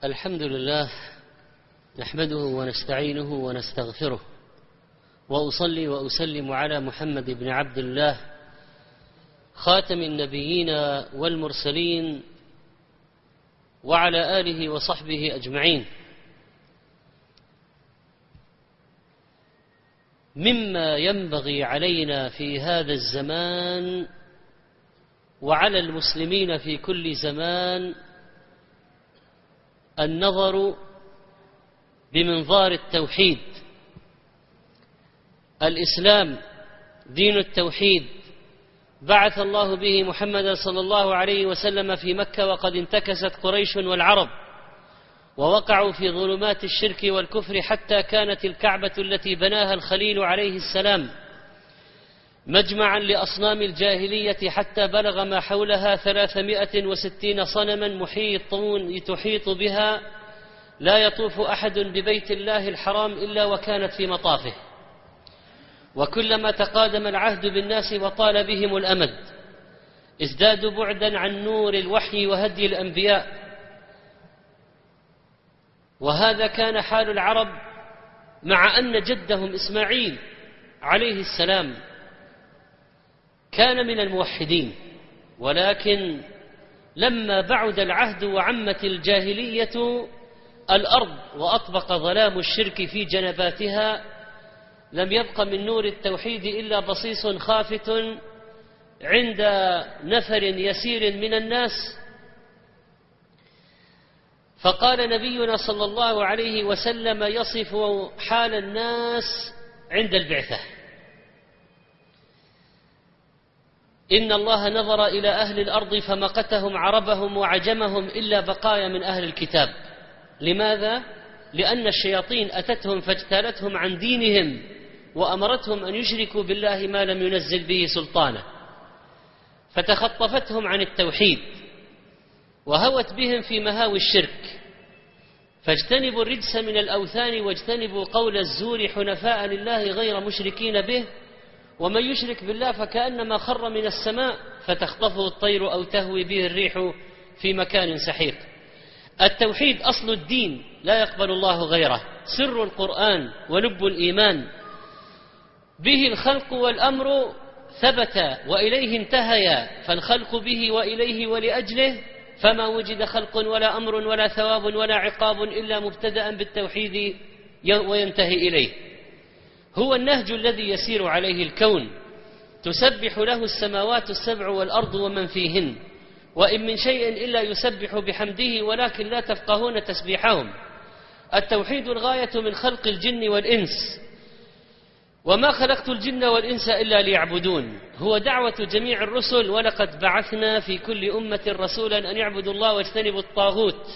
الحمد لله نحمده ونستعينه ونستغفره، وأصلي وأسلم على محمد بن عبد الله خاتم النبيين والمرسلين وعلى آله وصحبه أجمعين. مما ينبغي علينا في هذا الزمان وعلى المسلمين في كل زمان النظر بمنظار التوحيد. الإسلام دين التوحيد، بعث الله به محمدا صلى الله عليه وسلم في مكة، وقد انتكست قريش والعرب ووقعوا في ظلمات الشرك والكفر، حتى كانت الكعبة التي بناها الخليل عليه السلام مجمعا لأصنام الجاهلية، حتى بلغ ما حولها 360 صنما محيطون تحيط بها، لا يطوف أحد ببيت الله الحرام إلا وكانت في مطافه. وكلما تقادم العهد بالناس وطال بهم الأمد ازدادوا بعدا عن نور الوحي وهدي الأنبياء. وهذا كان حال العرب، مع أن جدهم إسماعيل عليه السلام كان من الموحدين، ولكن لما بعد العهد وعمت الجاهلية الأرض وأطبق ظلام الشرك في جنباتها، لم يبق من نور التوحيد إلا بصيص خافت عند نفر يسير من الناس. فقال نبينا صلى الله عليه وسلم يصف حال الناس عند البعثة: إن الله نظر إلى أهل الأرض فمقتهم عربهم وعجمهم إلا بقايا من أهل الكتاب. لماذا؟ لأن الشياطين أتتهم فاجتالتهم عن دينهم وأمرتهم أن يشركوا بالله ما لم ينزل به سلطانه، فتخطفتهم عن التوحيد وهوت بهم في مهاوي الشرك. فاجتنبوا الرجس من الأوثان واجتنبوا قول الزور حنفاء لله غير مشركين به، ومن يشرك بالله فكأنما خر من السماء فتخطفه الطير أو تهوي به الريح في مكان سحيق. التوحيد أصل الدين، لا يقبل الله غيره، سر القرآن ولب الإيمان، به الخلق والأمر ثبت وإليه انتهيا، فالخلق به وإليه ولأجله، فما وجد خلق ولا أمر ولا ثواب ولا عقاب إلا مبتدأ بالتوحيد وينتهي إليه. هو النهج الذي يسير عليه الكون، تسبح له السماوات السبع والأرض ومن فيهن، وإن من شيء إلا يسبح بحمده ولكن لا تفقهون تسبيحهم. التوحيد الغاية من خلق الجن والإنس، وما خلقت الجن والإنس إلا ليعبدون، هو دعوة جميع الرسل: ولقد بعثنا في كل أمة رسولا أن يعبدوا الله واجتنبوا الطاغوت.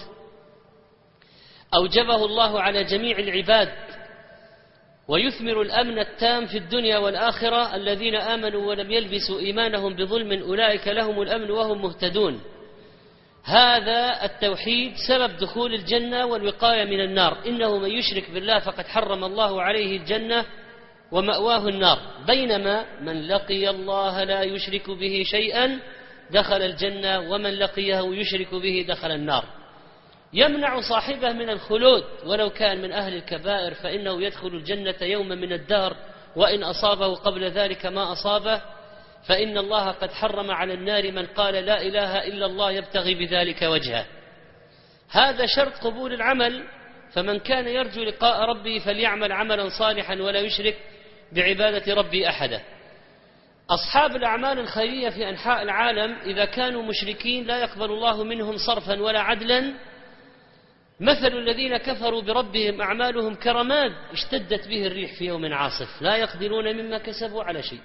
أوجبه الله على جميع العباد، ويثمر الأمن التام في الدنيا والآخرة. الذين آمنوا ولم يلبسوا إيمانهم بظلم أولئك لهم الأمن وهم مهتدون. هذا التوحيد سبب دخول الجنة والوقاية من النار. إنه من يشرك بالله فقد حرم الله عليه الجنة ومأواه النار، بينما من لقي الله لا يشرك به شيئا دخل الجنة، ومن لقيه يشرك به دخل النار. يمنع صاحبه من الخلود ولو كان من أهل الكبائر، فإنه يدخل الجنة يوما من الدهر، وإن أصابه قبل ذلك ما أصابه، فإن الله قد حرم على النار من قال لا إله إلا الله يبتغي بذلك وجهه. هذا شرط قبول العمل، فمن كان يرجو لقاء ربه فليعمل عملا صالحا ولا يشرك بعبادة ربي أحدا. أصحاب الأعمال الخيرية في أنحاء العالم إذا كانوا مشركين لا يقبل الله منهم صرفا ولا عدلا. مثل الذين كفروا بربهم أعمالهم كرماد اشتدت به الريح في يوم عاصف، لا يقدرون مما كسبوا على شيء.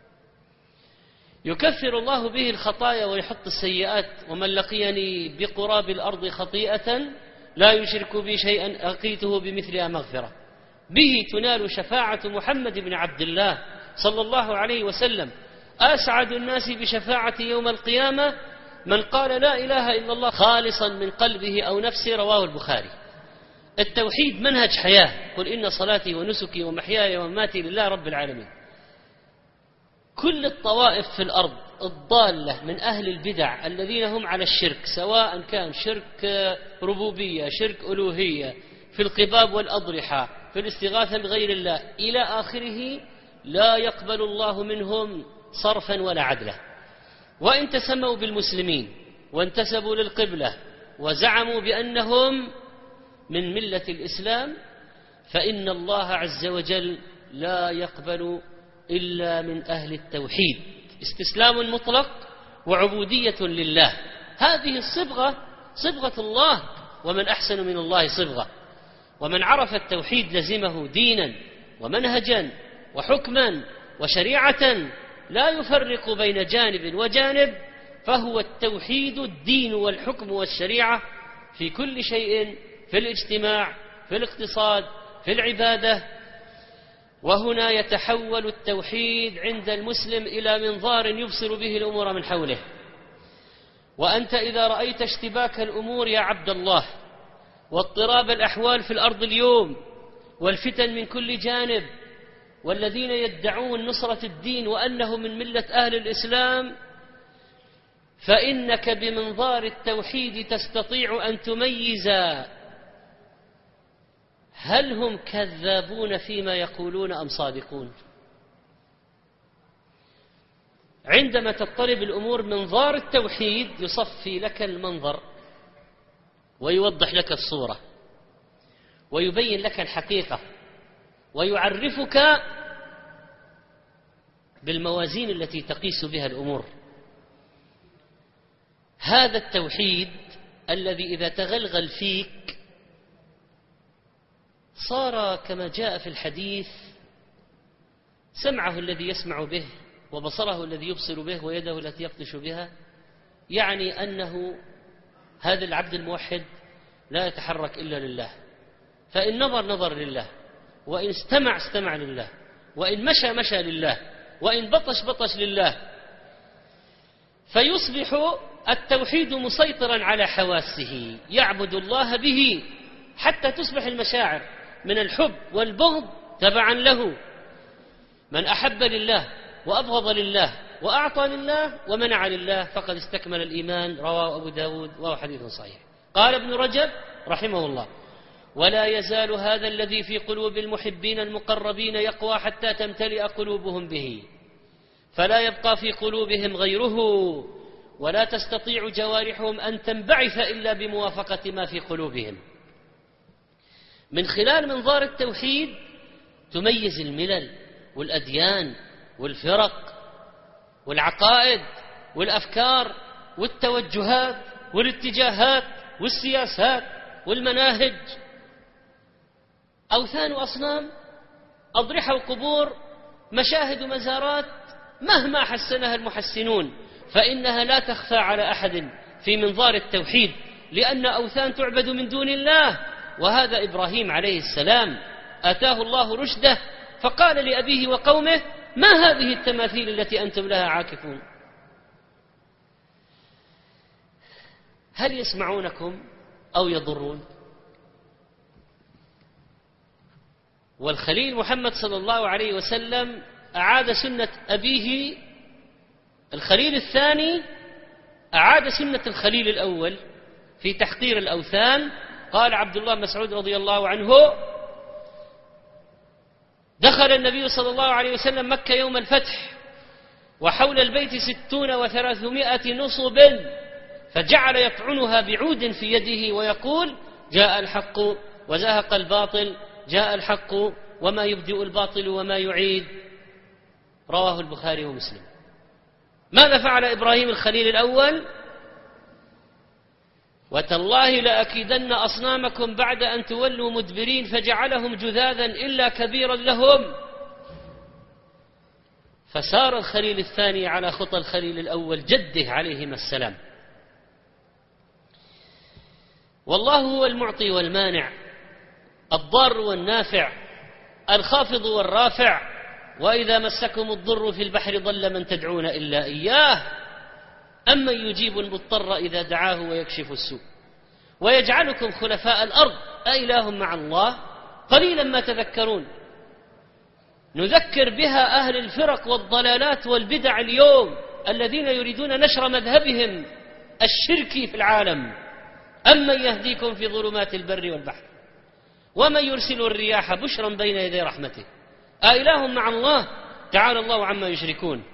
يكفر الله به الخطايا ويحط السيئات. ومن لقيني بقراب الأرض خطيئة لا يشرك بي شيئا لقيته بمثلها مغفرة. به تنال شفاعة محمد بن عبد الله صلى الله عليه وسلم. أسعد الناس بشفاعة يوم القيامة من قال لا إله إلا الله خالصا من قلبه أو نفسه، رواه البخاري. التوحيد منهج حياة. قل إن صلاتي ونسكي ومحياي ومماتي لله رب العالمين. كل الطوائف في الأرض الضالة من أهل البدع الذين هم على الشرك، سواء كان شرك ربوبية، شرك ألوهية، في القباب والأضرحة، في الاستغاثة بغير الله إلى آخره، لا يقبل الله منهم صرفا ولا عدلا. وإن تسموا بالمسلمين وانتسبوا للقبلة وزعموا بأنهم من ملة الإسلام، فإن الله عز وجل لا يقبل إلا من أهل التوحيد، استسلام مطلق وعبودية لله. هذه الصبغة صبغة الله، ومن أحسن من الله صبغة. ومن عرف التوحيد لزمه دينا ومنهجا وحكما وشريعة، لا يفرق بين جانب وجانب، فهو التوحيد الدين والحكم والشريعة في كل شيء، في الاجتماع، في الاقتصاد، في العبادة. وهنا يتحول التوحيد عند المسلم إلى منظار يبصر به الأمور من حوله. وأنت إذا رأيت اشتباك الأمور يا عبد الله، واضطراب الأحوال في الأرض اليوم، والفتن من كل جانب، والذين يدعون نصرة الدين وأنه من ملة أهل الإسلام، فإنك بمنظار التوحيد تستطيع أن تميز هل هم كذابون فيما يقولون أم صادقون. عندما تضطرب الأمور، منظار التوحيد يصفي لك المنظر ويوضح لك الصورة ويبين لك الحقيقة ويعرفك بالموازين التي تقيس بها الأمور. هذا التوحيد الذي إذا تغلغل فيك صار كما جاء في الحديث: سمعه الذي يسمع به، وبصره الذي يبصر به، ويده التي يبطش بها. يعني أنه هذا العبد الموحد لا يتحرك إلا لله، فإن نظر لله، وإن استمع لله، وإن مشى لله، وإن بطش لله. فيصبح التوحيد مسيطرا على حواسه، يعبد الله به حتى تصبح المشاعر من الحب والبغض تبعا له. من أحب لله وأبغض لله وأعطى لله ومنع لله فقد استكمل الإيمان. رواه أبو داود وهو حديث صحيح. قال ابن رجب رحمه الله: ولا يزال هذا الذي في قلوب المحبين المقربين يقوى حتى تمتلئ قلوبهم به، فلا يبقى في قلوبهم غيره، ولا تستطيع جوارحهم أن تنبعث إلا بموافقة ما في قلوبهم. من خلال منظار التوحيد تميز الملل والأديان والفرق والعقائد والأفكار والتوجهات والاتجاهات والسياسات والمناهج. أوثان وأصنام، أضرحة وقبور، مشاهد ومزارات، مهما حسنها المحسنون فإنها لا تخفى على أحد في منظار التوحيد، لأن أوثان تعبد من دون الله. وهذا إبراهيم عليه السلام آتاه الله رشده، فقال لأبيه وقومه: ما هذه التماثيل التي أنتم لها عاكفون؟ هل يسمعونكم أو يضرون؟ والخليل محمد صلى الله عليه وسلم أعاد سنة أبيه الخليل الثاني، أعاد سنة الخليل الأول في تحقير الأوثان. قال عبد الله مسعود رضي الله عنه: دخل النبي صلى الله عليه وسلم مكة يوم الفتح، وحول البيت 60 و300 نصب، فجعل يطعنها بعود في يده ويقول: جاء الحق وزهق الباطل، جاء الحق وما يبدئ الباطل وما يعيد. رواه البخاري ومسلم. ماذا فعل إبراهيم الخليل الأول؟ وتالله لأكيدن أصنامكم بعد أن تولوا مدبرين، فجعلهم جذاذا إلا كبيرا لهم. فسار الخليل الثاني على خطى الخليل الأول جده عليهما السلام. والله هو المعطي والمانع، الضار والنافع، الخافض والرافع. وإذا مسكم الضر في البحر ضل من تدعون إلا إياه، أمن يجيب المضطر إذا دعاه ويكشف السوء ويجعلكم خلفاء الأرض أإله مع الله قليلا ما تذكرون. نذكر بها أهل الفرق والضلالات والبدع اليوم الذين يريدون نشر مذهبهم الشركي في العالم. أمن يهديكم في ظلمات البر والبحر ومن يرسل الرياح بشرا بين يدي رحمته أإله مع الله تعالى الله عما يشركون.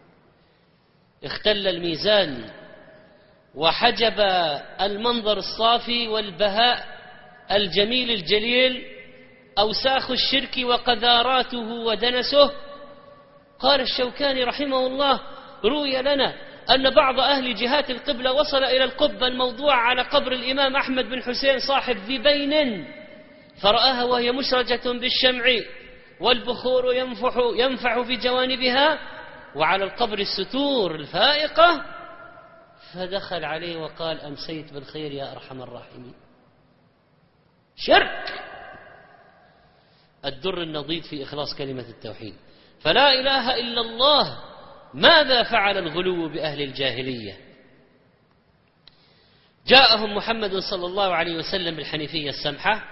اختل الميزان وحجب المنظر الصافي والبهاء الجميل الجليل أوساخ الشرك وقذاراته ودنسه. قال الشوكاني رحمه الله: روي لنا أن بعض أهل جهات القبلة وصل إلى القبة الموضوعة على قبر الإمام أحمد بن حسين صاحب ذبين فرآها وهي مشرجة بالشمع والبخور ينفح في جوانبها وعلى القبر الستور الفائقة، فدخل عليه وقال: أمسيت بالخير يا أرحم الراحمين. شرك. الدر النضيد في إخلاص كلمة التوحيد. فلا إله إلا الله. ماذا فعل الغلو بأهل الجاهلية؟ جاءهم محمد صلى الله عليه وسلم بالحنيفية السمحة،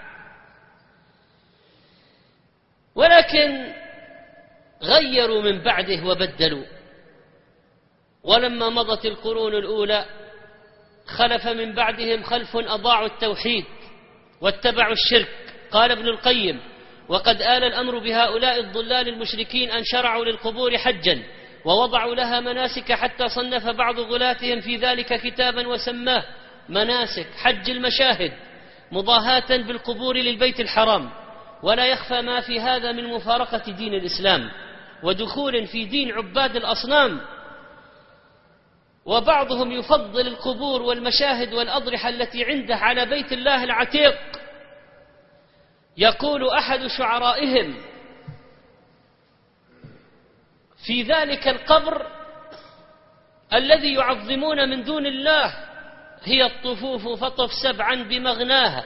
ولكن غيروا من بعده وبدلوا. ولما مضت القرون الأولى خلف من بعدهم خلف أضاعوا التوحيد واتبعوا الشرك. قال ابن القيم: وقد آل الأمر بهؤلاء الضلال المشركين أن شرعوا للقبور حجا ووضعوا لها مناسك، حتى صنف بعض غلاتهم في ذلك كتابا وسماه مناسك حج المشاهد، مضاهاة بالقبور للبيت الحرام. ولا يخفى ما في هذا من مفارقة دين الإسلام ودخول في دين عباد الأصنام. وبعضهم يفضل القبور والمشاهد والأضرحة التي عنده على بيت الله العتيق. يقول أحد شعرائهم: في ذلك القبر الذي يعظمون من دون الله هي الطفوف فطف سبعا بمغناها،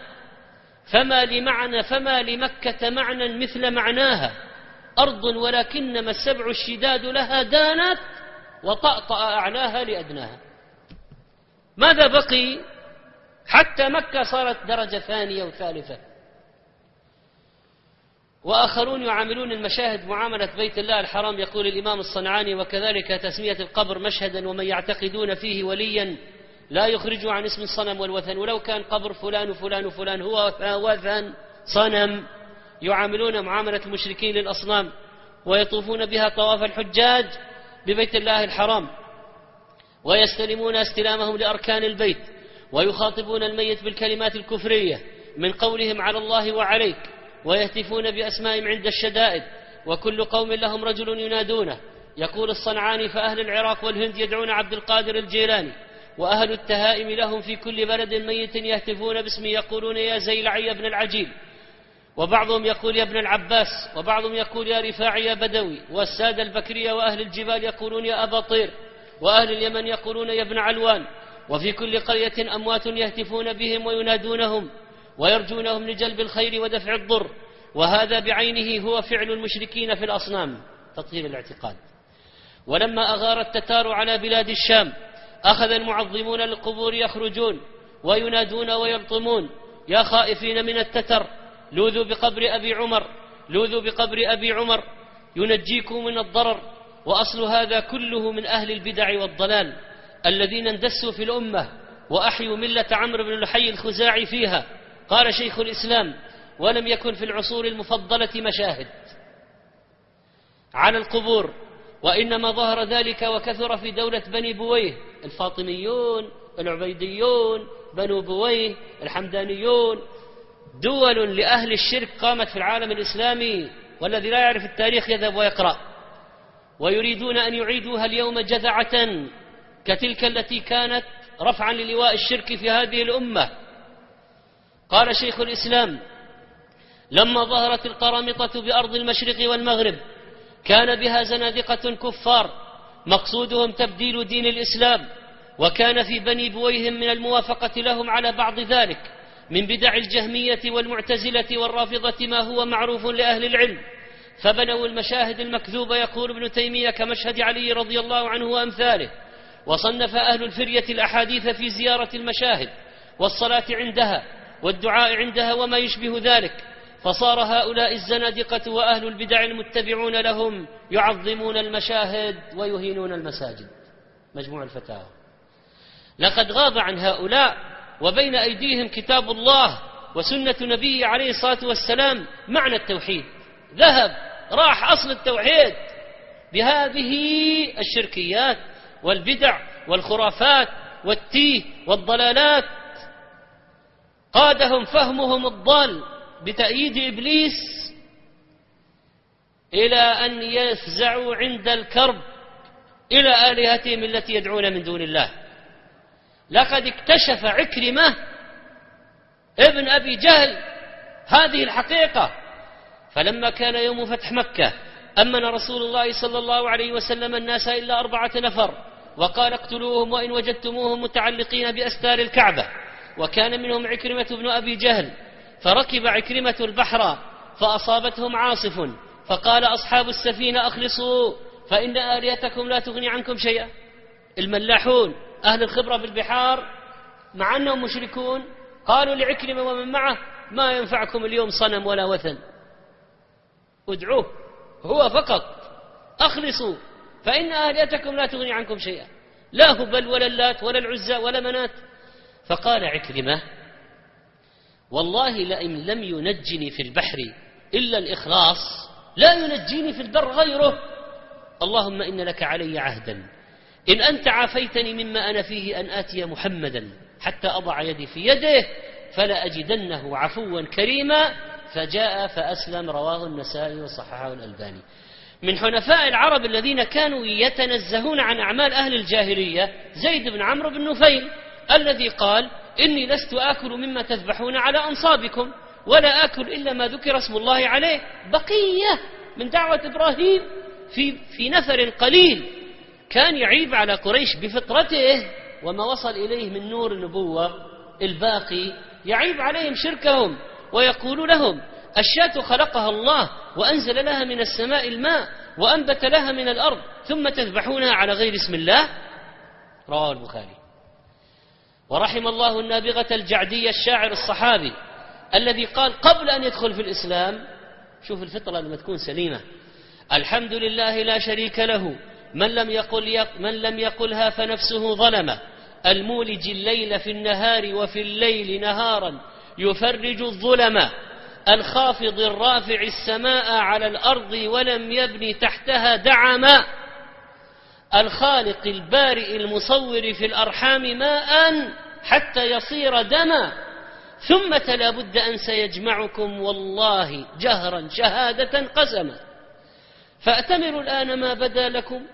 فما لمكة معنى مثل معناها، أرض ولكنما السبع الشداد لها دانت وطأطأ أعلاها لأدناها. ماذا بقي؟ حتى مكة صارت درجة ثانية وثالثة. وآخرون يعاملون المشاهد معاملة بيت الله الحرام. يقول الإمام الصنعاني: وكذلك تسمية القبر مشهدا، ومن يعتقدون فيه وليا لا يخرجه عن اسم الصنم والوثن، ولو كان قبر فلان وفلان وفلان هو وثن صنم. يعاملون معاملة المشركين للأصنام ويطوفون بها طواف الحجاج ببيت الله الحرام، ويستلمون استلامهم لأركان البيت، ويخاطبون الميت بالكلمات الكفرية من قولهم على الله وعليك، ويهتفون بأسمائهم عند الشدائد، وكل قوم لهم رجل ينادونه. يقول الصنعاني: فأهل العراق والهند يدعون عبد القادر الجيلاني، وأهل التهائم لهم في كل بلد ميت يهتفون باسمه يقولون: يا زيلعي يا ابن العجيل، وبعضهم يقول: يا ابن العباس، وبعضهم يقول: يا رفاعي يا بدوي، والسادة البكرية وأهل الجبال يقولون: يا أبا طير، وأهل اليمن يقولون: يا ابن علوان. وفي كل قرية أموات يهتفون بهم وينادونهم ويرجونهم لجلب الخير ودفع الضر. وهذا بعينه هو فعل المشركين في الأصنام، تطهير الاعتقاد. ولما أغار التتار على بلاد الشام أخذ المعظمون للقبور يخرجون وينادون ويلطمون: يا خائفين من التتر، لوذوا بقبر أبي عمر، لوذوا بقبر أبي عمر ينجيكم من الضرر. وأصل هذا كله من أهل البدع والضلال الذين اندسوا في الأمة وأحيوا ملة عمرو بن لحي الخزاعي فيها. قال شيخ الإسلام: ولم يكن في العصور المفضلة مشاهد على القبور، وإنما ظهر ذلك وكثر في دولة بني بويه، الفاطميون، العبيديون، بنو بويه، الحمدانيون، دول لأهل الشرك قامت في العالم الإسلامي، والذي لا يعرف التاريخ يذهب ويقرأ. ويريدون أن يعيدوها اليوم جذعة كتلك التي كانت رفعا للواء الشرك في هذه الأمة. قال شيخ الإسلام: لما ظهرت القرامطة بأرض المشرق والمغرب كان بها زنادقة كفار مقصودهم تبديل دين الإسلام، وكان في بني بويهم من الموافقة لهم على بعض ذلك من بدع الجهمية والمعتزلة والرافضة ما هو معروف لأهل العلم، فبنوا المشاهد المكذوبة، يقول ابن تيمية، كمشهد علي رضي الله عنه وأمثاله. وصنف أهل الفرية الأحاديث في زيارة المشاهد والصلاة عندها والدعاء عندها وما يشبه ذلك، فصار هؤلاء الزنادقة وأهل البدع المتبعون لهم يعظمون المشاهد ويهينون المساجد. مجموع الفتاوى. لقد غاب عن هؤلاء وبين أيديهم كتاب الله وسنة نبيه عليه الصلاة والسلام معنى التوحيد، ذهب راح أصل التوحيد بهذه الشركيات والبدع والخرافات والتيه والضلالات. قادهم فهمهم الضال بتأييد إبليس إلى أن يفزعوا عند الكرب إلى آلهتهم التي يدعون من دون الله. لقد اكتشف عكرمة ابن أبي جهل هذه الحقيقة، فلما كان يوم فتح مكة أمن رسول الله صلى الله عليه وسلم الناس إلا 4 نفر، وقال اقتلوهم وإن وجدتموهم متعلقين بأستار الكعبة، وكان منهم عكرمة بن أبي جهل. فركب عكرمة البحر فأصابتهم عاصف، فقال أصحاب السفينة أخلصوا فإن آلهتكم لا تغني عنكم شيئا. الملاحون أهل الخبرة بالبحار مع أنهم مشركون قالوا لعكرمة ومن معه ما ينفعكم اليوم صنم ولا وثن، ادعوه هو فقط، أخلصوا فإن آلهتكم لا تغني عنكم شيئا، لا هبل ولا اللات ولا العزى ولا منات. فقال عكرمة والله لئن لم ينجني في البحر إلا الإخلاص لا ينجيني في البر غيره، اللهم إن لك علي عهدا إن أنت عافيتني مما أنا فيه أن آتي محمدا حتى أضع يدي في يده فلا أجدنه عفوا كريما، فجاء فأسلم. رواه النسائي وصححه الألباني. من حنفاء العرب الذين كانوا يتنزهون عن أعمال أهل الجاهلية زيد بن عمرو بن نفيل الذي قال إني لست آكل مما تذبحون على أنصابكم ولا آكل إلا ما ذكر اسم الله عليه. بقية من دعوة إبراهيم في نفر قليل كان يعيب على قريش بفطرته وما وصل إليه من نور النبوة الباقي، يعيب عليهم شركهم ويقول لهم الشاة خلقها الله وأنزل لها من السماء الماء وأنبت لها من الأرض ثم تذبحونها على غير اسم الله. رواه البخاري. ورحم الله النابغة الجعدي الشاعر الصحابي الذي قال قبل أن يدخل في الإسلام، شوف الفطرة لما تكون سليمة، الحمد لله لا شريك له من لم يقلها فنفسه ظلمه، المولج الليل في النهار وفي الليل نهارا يفرج الظلم، الخافض الرافع السماء على الأرض ولم يبني تحتها دعما، الخالق البارئ المصور في الأرحام ماء حتى يصير دما، ثم لا بد أن سيجمعكم والله جهرا شهادة قسما، فأتمروا الآن ما بدا لكم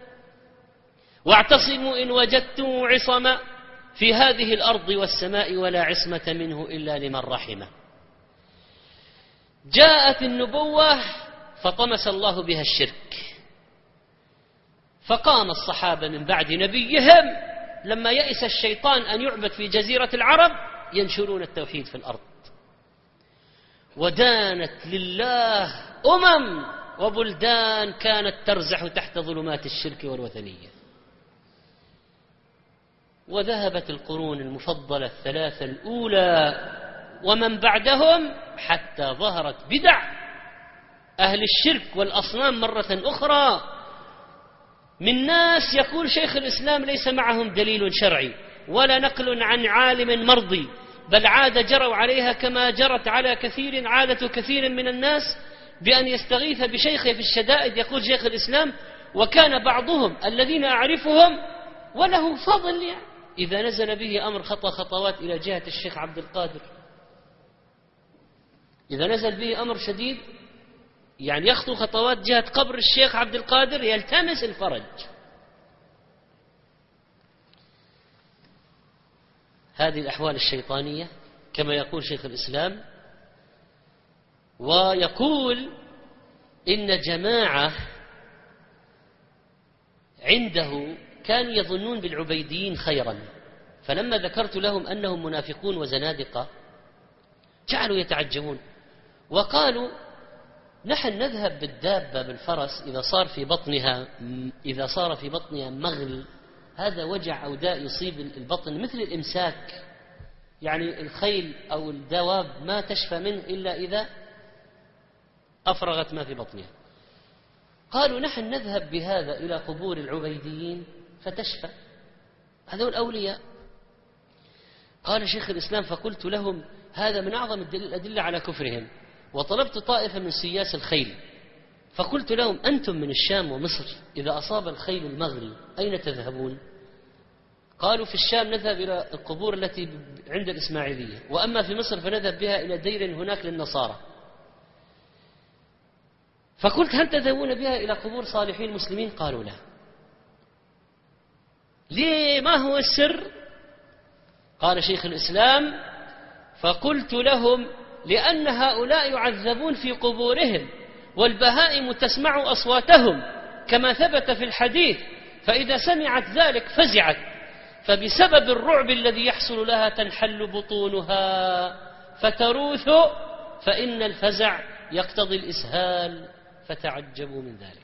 واعتصموا إن وجدتم عصما، في هذه الأرض والسماء ولا عصمة منه إلا لمن رحمه. جاءت النبوة فطمس الله بها الشرك، فقام الصحابة من بعد نبيهم لما يئس الشيطان أن يعبد في جزيرة العرب ينشرون التوحيد في الأرض، ودانت لله وبلدان كانت ترزح تحت ظلمات الشرك والوثنية. وذهبت القرون المفضلة 3 الأولى ومن بعدهم حتى ظهرت بدع أهل الشرك والأصنام مرة أخرى من ناس يقول شيخ الإسلام ليس معهم دليل شرعي ولا نقل عن عالم مرضي، بل جروا عليها كما جرت على عادة كثير من الناس بأن يستغيث بشيخه في الشدائد. يقول شيخ الإسلام وكان بعضهم الذين أعرفهم وله فضل يعني إذا نزل به أمر خطوات إلى جهة الشيخ عبد القادر، إذا نزل به أمر شديد يعني يخطو خطوات جهة قبر الشيخ عبد القادر يلتمس الفرج. هذه الأحوال الشيطانية كما يقول شيخ الإسلام. ويقول إن جماعة عنده كانوا يظنون بالعبيديين خيرا، فلما ذكرت لهم أنهم منافقون وزنادقة جعلوا يتعجبون وقالوا نحن نذهب بالدابة بالفرس إذا صار في بطنها مغل، هذا وجع أو داء يصيب البطن مثل الإمساك، يعني الخيل أو الدواب ما تشفى منه إلا إذا أفرغت ما في بطنها. قالوا نحن نذهب بهذا إلى قبور العبيديين فتشفى، هذول أولياء. قال شيخ الإسلام: فقلت لهم: هذا من أعظم الأدلة على كفرهم. وطلبت طائفة من سياس الخيل فقلت لهم: أنتم من الشام ومصر، إذا أصاب الخيل المغري أين تذهبون؟ قالوا: في الشام نذهب إلى القبور التي عند الإسماعيلية، وأما في مصر فنذهب بها إلى دير هناك للنصارى. فقلت: هل تذهبون بها إلى قبور صالحين المسلمين؟ قالوا: لا. ليه؟ ما هو السر؟ قال شيخ الإسلام: فقلت لهم: لأن هؤلاء يعذبون في قبورهم والبهائم تسمع أصواتهم كما ثبت في الحديث، فإذا سمعت ذلك فزعت، فبسبب الرعب الذي يحصل لها تنحل بطونها فتروث، فإن الفزع يقتضي الإسهال، فتعجبوا من ذلك.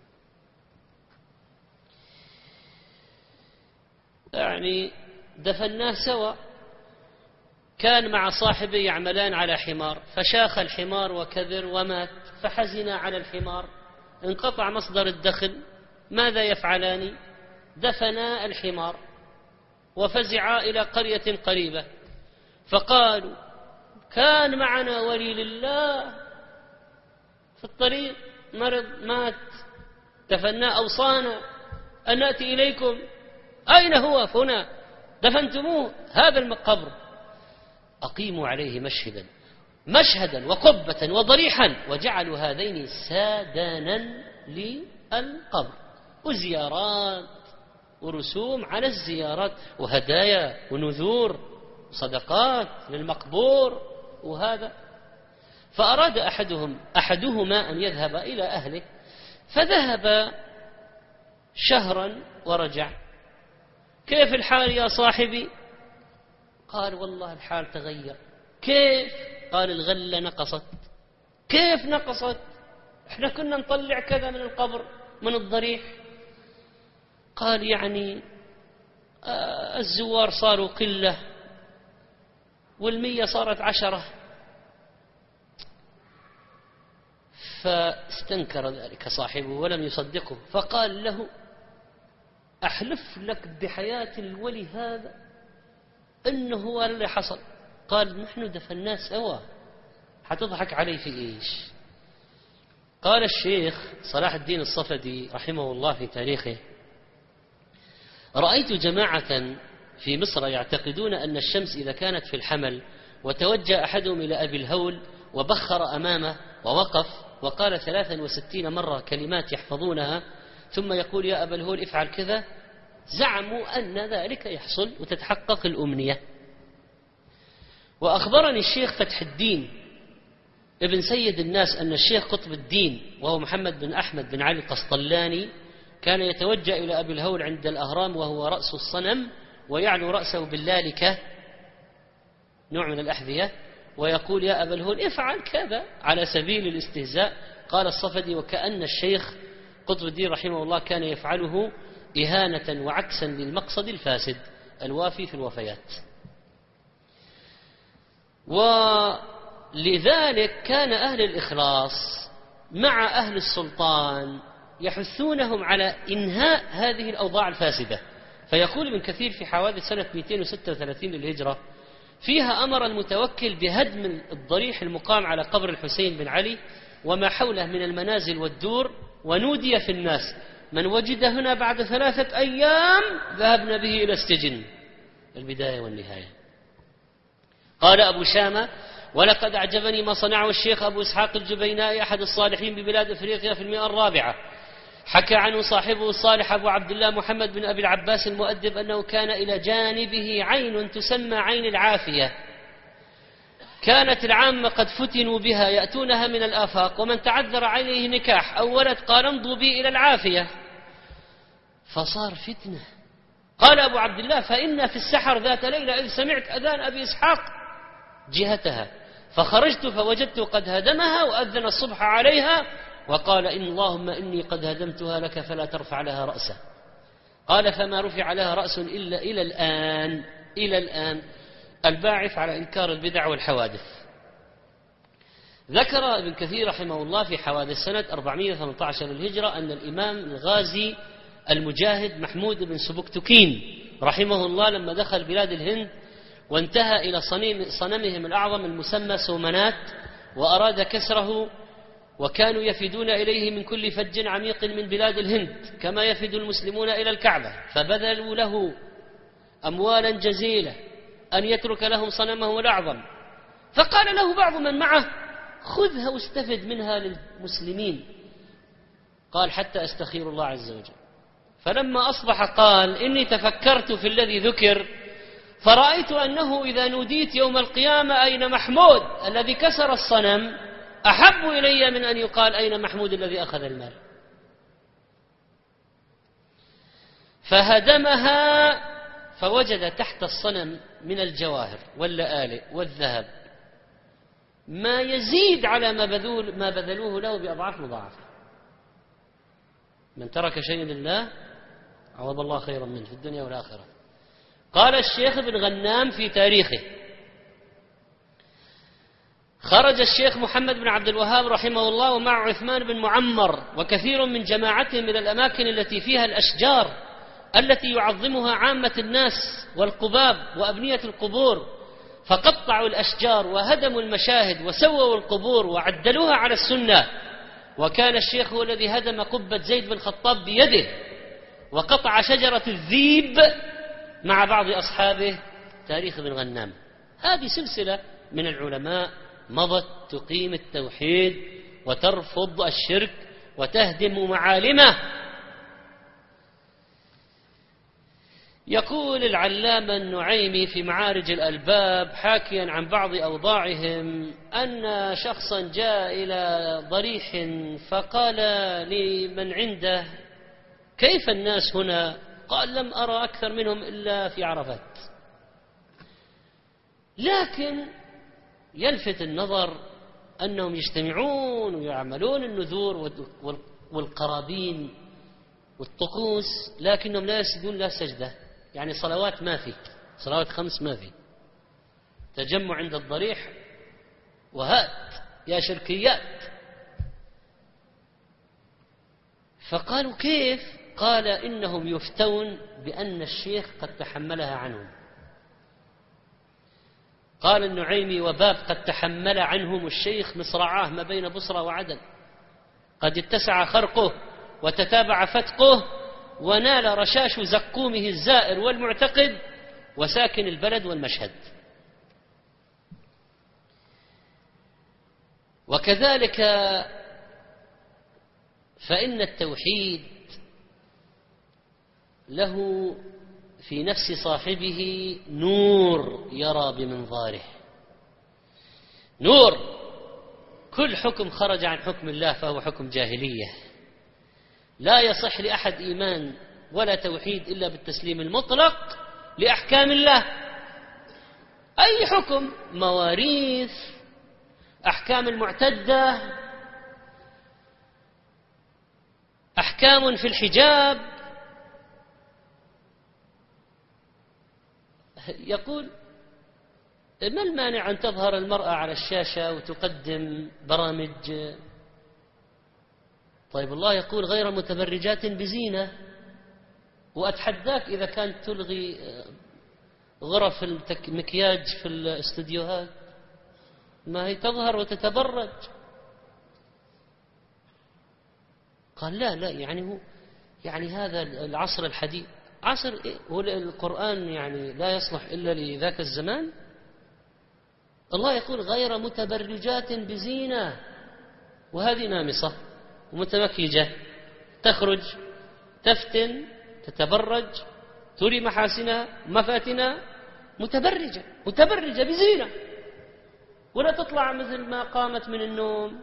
يعني دفناه سوا، كان مع صاحبه يعملان على حمار، فشاخ الحمار وكذر ومات، فحزن على الحمار، انقطع مصدر الدخل، ماذا يفعلان؟ دفنا الحمار وفزعا إلى قرية قريبة، فقالوا: كان معنا ولي لله في الطريق، مرض مات، دفناه، أوصانا أن نأتي إليكم، أين هو؟ هنا دفنتموه، هذا القبر. أقيموا عليه مشهدا وقبة وضريحا، وجعلوا هذين سادانا للقبر، وزيارات ورسوم على الزيارات، وهدايا ونذور وصدقات للمقبور وهذا. فأراد أحدهما أن يذهب إلى أهله، فذهب شهرا ورجع. كيف الحال يا صاحبي؟ قال: والله الحال تغير. كيف؟ قال: الغلة نقصت. كيف نقصت؟ احنا كنا نطلع كذا من القبر من الضريح. قال: يعني الزوار صاروا قلة، 100 صارت 10. فاستنكر ذلك صاحبه ولم يصدقه، فقال له: أحلف لك بحياة الولي هذا إنه هو اللي حصل. قال: نحن دفناه سوا، حتضحك علي في إيش؟ قال الشيخ صلاح الدين الصفدي رحمه الله في تاريخه: رأيت جماعة في مصر يعتقدون أن الشمس إذا كانت في الحمل وتوجه أحدهم إلى أبي الهول وبخر أمامه ووقف وقال 63 مرة كلمات يحفظونها، ثم يقول: يا أبا الهول افعل كذا، زعموا أن ذلك يحصل وتتحقق الأمنية. وأخبرني الشيخ فتح الدين ابن سيد الناس أن الشيخ قطب الدين وهو محمد بن أحمد بن علي القسطلاني كان يتوجه إلى أبي الهول عند الأهرام وهو رأس الصنم، ويعلو رأسه باللالكة، نوع من الأحذية، ويقول: يا أبا الهول افعل كذا، على سبيل الاستهزاء. قال الصفدي: وكأن الشيخ قطب الدين رحمه الله كان يفعله إهانة وعكسا للمقصد الفاسد الوافي في الوفيات. ولذلك كان أهل الإخلاص مع أهل السلطان يحثونهم على إنهاء هذه الأوضاع الفاسدة. فيقول ابن كثير في حوادث سنة 236 للهجرة: فيها أمر المتوكل بهدم الضريح المقام على قبر الحسين بن علي وما حوله من المنازل والدور، ونودي في الناس: من وجد هنا بعد 3 أيام ذهبنا به إلى السجن. البداية والنهاية. قال أبو شامة: ولقد أعجبني ما صنعه الشيخ أبو إسحاق الجبينائي أحد الصالحين ببلاد أفريقيا في 104. حكى عنه صاحبه الصالح أبو عبد الله محمد بن أبي العباس المؤدب أنه كان إلى جانبه عين تسمى عين العافية، كانت العامة قد فتنوا بها يأتونها من الآفاق، ومن تعذر عليه نكاح أو ولد قال: امضوا بي إلى العافية، فصار فتنة. قال أبو عبد الله: فإن في السحر ذات ليلة إذ سمعت أذان أبي إسحاق جهتها، فخرجت فوجدت قد هدمها وأذن الصبح عليها، وقال: إن اللهم إني قد هدمتها لك فلا ترفع لها رأسا. قال: فما رفع لها رأس إلا إلى الآن الباعث على إنكار البدع والحوادث. ذكر ابن كثير رحمه الله في حوادث سنة 418 للهجرة أن الإمام الغازي المجاهد محمود بن سبكتكين رحمه الله لما دخل بلاد الهند وانتهى إلى صنمهم الأعظم المسمى سومنات وأراد كسره، وكانوا يفدون إليه من كل فج عميق من بلاد الهند كما يفد المسلمون إلى الكعبة، فبذلوا له أموالا جزيلة أن يترك لهم صنمه الأعظم. فقال له بعض من معه: خذها واستفد منها للمسلمين. قال: حتى أستخير الله عز وجل. فلما أصبح قال: إني تفكرت في الذي ذكر فرأيت أنه إذا نوديت يوم القيامة أين محمود الذي كسر الصنم أحب إلي من أن يقال أين محمود الذي أخذ المال. فهدمها فوجد تحت الصنم من الجواهر واللآلئ والذهب ما يزيد على ما بذلوه له بأضعاف مضاعفة. من ترك شيئا لله عوض الله خيرا منه في الدنيا والآخرة. قال الشيخ ابن غنام في تاريخه: خرج الشيخ محمد بن عبد الوهاب رحمه الله ومع عثمان بن معمر وكثير من جماعتهم إلى الأماكن التي فيها الأشجار التي يعظمها عامة الناس والقباب وأبنية القبور، فقطعوا الأشجار وهدموا المشاهد وسووا القبور وعدلوها على السنة. وكان الشيخ هو الذي هدم قبة زيد بن خطاب بيده وقطع شجرة الذيب مع بعض أصحابه. تاريخ ابن غنام. هذه سلسلة من العلماء مضت تقيم التوحيد وترفض الشرك وتهدم معالمه. يقول العلامة النعيمي في معارج الألباب حاكيا عن بعض أوضاعهم أن شخصا جاء إلى ضريح فقال لمن عنده: كيف الناس هنا؟ قال: لم أرى أكثر منهم إلا في عرفات. لكن يلفت النظر أنهم يجتمعون ويعملون النذور والقرابين والطقوس، لكنهم لا يسجدون لا سجدة. يعني صلوات ما في، صلوات 5 ما في، تجمع عند الضريح وهات يا شركيات. فقالوا: كيف؟ قال: إنهم يفتون بأن الشيخ قد تحملها عنهم. قال النعيمي: وباب قد تحمل عنهم الشيخ مصرعاه ما بين بصرى وعدن، قد اتسع خرقه وتتابع فتقه ونال رشاش زقومه الزائر والمعتقد وساكن البلد والمشهد. وكذلك فإن التوحيد له في نفس صاحبه نور يرى بمنظاره، نور. كل حكم خرج عن حكم الله فهو حكم جاهلية. لا يصح لأحد إيمان ولا توحيد إلا بالتسليم المطلق لأحكام الله. أي حكم، مواريث، أحكام المعتدة، أحكام في الحجاب. يقول: ما المانع أن تظهر المرأة على الشاشة وتقدم برامج؟ طيب الله يقول: غير متبرجات بزينة. وأتحداك إذا كانت تلغي غرف المكياج في الاستديوهات، ما هي تظهر وتتبرج. قال: لا يعني هذا العصر الحديث عصر هو القرآن يعني لا يصلح إلا لذاك الزمان. الله يقول: غير متبرجات بزينة. وهذه نامصة ومتمكيجة تخرج تفتن تتبرج تري محاسنها مفاتنها، متبرجة بزينة، ولا تطلع مثل ما قامت من النوم.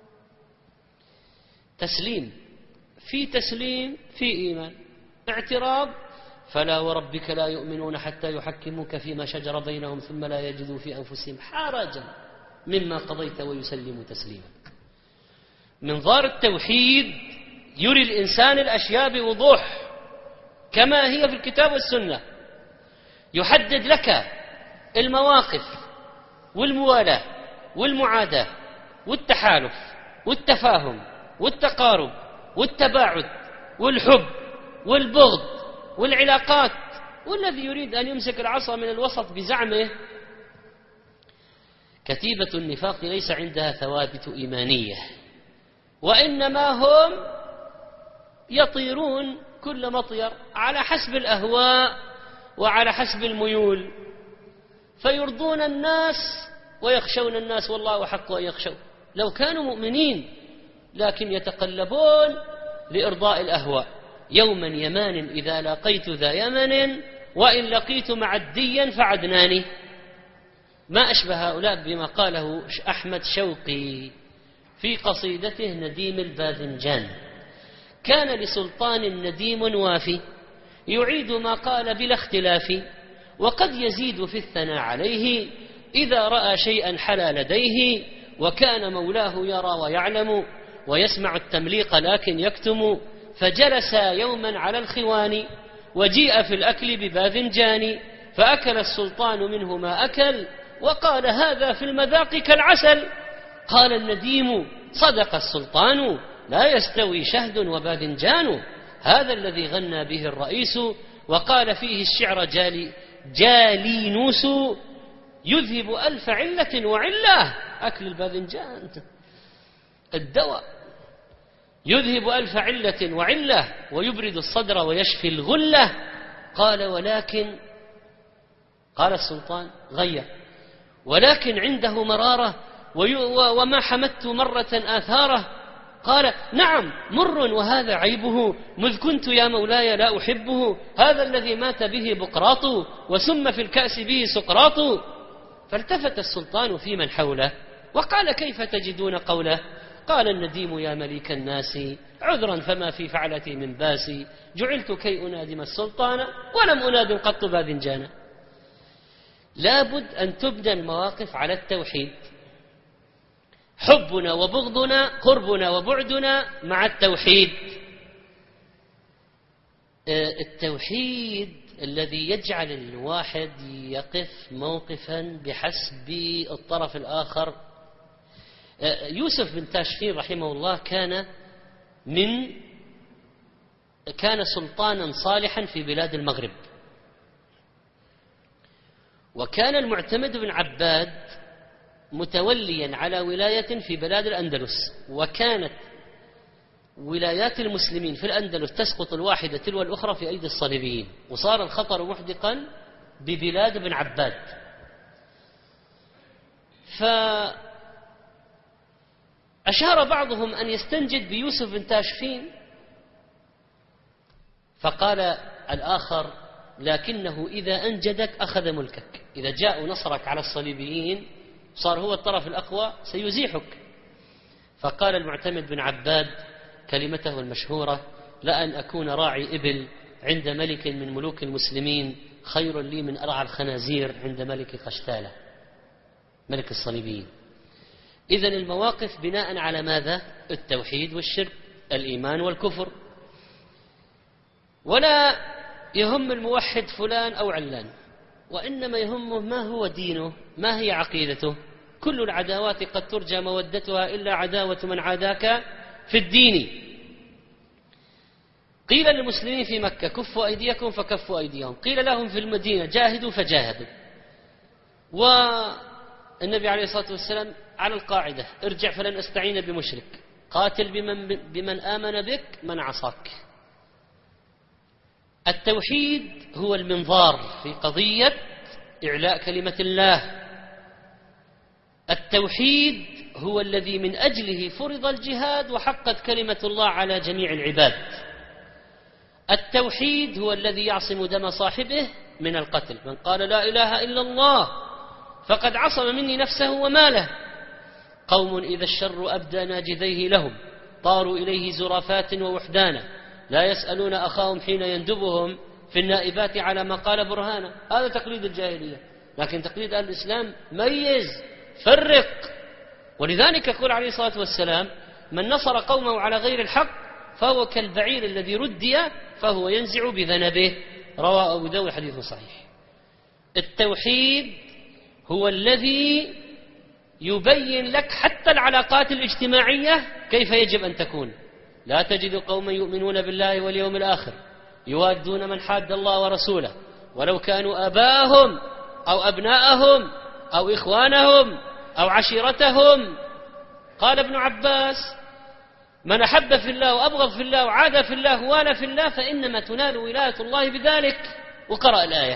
تسليم في إيمان، اعتراض: فلا وربك لا يؤمنون حتى يحكموك فيما شجر بينهم ثم لا يجدوا في أنفسهم حرجا مما قضيت ويسلموا تسليما. منظار التوحيد يري الإنسان الأشياء بوضوح كما هي في الكتاب والسنة، يحدد لك المواقف والموالاة والمعاداة والتحالف والتفاهم والتقارب والتباعد والحب والبغض والعلاقات والذي يريد أن يمسك العصا من الوسط بزعمه. كتيبة النفاق ليس عندها ثوابت إيمانية، وإنما هم يطيرون كل مطير على حسب الأهواء وعلى حسب الميول، فيرضون الناس ويخشون الناس، والله أحق أن يخشوا لو كانوا مؤمنين، لكن يتقلبون لإرضاء الأهواء. يوما يمان إذا لقيت ذا يمن، وإن لقيت معديا فعدناني. ما أشبه هؤلاء بما قاله أحمد شوقي في قصيدته نديم الباذنجان: كان لسلطان نديم وافي يعيد ما قال بلا اختلاف، وقد يزيد في الثناء عليه إذا رأى شيئا حلا لديه، وكان مولاه يرى ويعلم ويسمع التمليق لكن يكتم، فجلس يوما على الخوان وجيء في الأكل بباذنجان، فأكل السلطان منه ما أكل وقال هذا في المذاق كالعسل. قال النديم صدق السلطان لا يستوي شهد وباذنجان، هذا الذي غنى به الرئيس وقال فيه الشعر جالينوس، يذهب ألف علة وعلة. أكل الباذنجان الدواء يذهب ألف علة وعلة ويبرد الصدر ويشفي الغلة. قال السلطان غير ولكن عنده مرارة وما حمدت مرة آثاره. قال نعم مر وهذا عيبه، مذ كنت يا مولاي لا أحبه، هذا الذي مات به بقراط وسم في الكأس به سقراط. فالتفت السلطان في من حوله وقال كيف تجدون قوله؟ قال النديم يا مليك الناس عذرا فما في فعلتي من باسي، جعلت كي أنادم السلطان ولم أنادم قط باذنجانا. لابد أن تبنى المواقف على التوحيد، حبنا وبغضنا، قربنا وبعدنا مع التوحيد. التوحيد الذي يجعل الواحد يقف موقفا بحسب الطرف الآخر. يوسف بن تاشفين رحمه الله كان سلطانا صالحا في بلاد المغرب، وكان المعتمد بن عباد متوليا على ولاية في بلاد الأندلس، وكانت ولايات المسلمين في الأندلس تسقط الواحدة تلو الأخرى في أيدي الصليبيين، وصار الخطر محدقا ببلاد بن عباد. فأشار بعضهم أن يستنجد بيوسف بن تاشفين، فقال الآخر لكنه إذا أنجدك أخذ ملكك، إذا جاء نصرك على الصليبيين صار هو الطرف الأقوى سيزيحك. فقال المعتمد بن عباد كلمته المشهورة: لأن أكون راعي إبل عند ملك من ملوك المسلمين خير لي من أرعى الخنازير عند ملك قشتالة ملك الصليبيين. إذن المواقف بناء على ماذا؟ التوحيد والشرك، الإيمان والكفر. ولا يهم الموحد فلان أو علان، وإنما يهمه ما هو دينه، ما هي عقيدته. كل العداوات قد ترجى مودتها إلا عداوة من عاداك في الدين. قيل للمسلمين في مكة كفوا أيديكم فكفوا أيديهم، قيل لهم في المدينة جاهدوا فجاهدوا. والنبي عليه الصلاة والسلام على القاعدة: ارجع فلن أستعين بمشرك، قاتل بمن آمن بك من عصاك. التوحيد هو المنظار في قضية إعلاء كلمة الله. التوحيد هو الذي من أجله فرض الجهاد وحقت كلمة الله على جميع العباد. التوحيد هو الذي يعصم دم صاحبه من القتل، من قال لا إله إلا الله فقد عصم مني نفسه وماله. قوم إذا الشر أبدى ناجذيه لهم طاروا إليه زرافات ووحدانا، لا يسألون أخاهم حين يندبهم في النائبات على ما قال برهانا. هذا تقليد الجاهلية، لكن تقليد أهل الإسلام ميز فرق. ولذلك يقول عليه الصلاة والسلام: من نصر قومه على غير الحق فهو كالبعير الذي ردي فهو ينزع بذنبه. رواه أبو داود حديث صحيح. التوحيد هو الذي يبين لك حتى العلاقات الاجتماعية كيف يجب أن تكون. لا تجد قوما يؤمنون بالله واليوم الآخر يوادون من حاد الله ورسوله ولو كانوا آباءهم أو أبناءهم أو إخوانهم أو عشيرتهم. قال ابن عباس: من أحب في الله وأبغض في الله وعاد في الله ووالى في الله فإنما تنال ولاية الله بذلك. وقرأ الآية: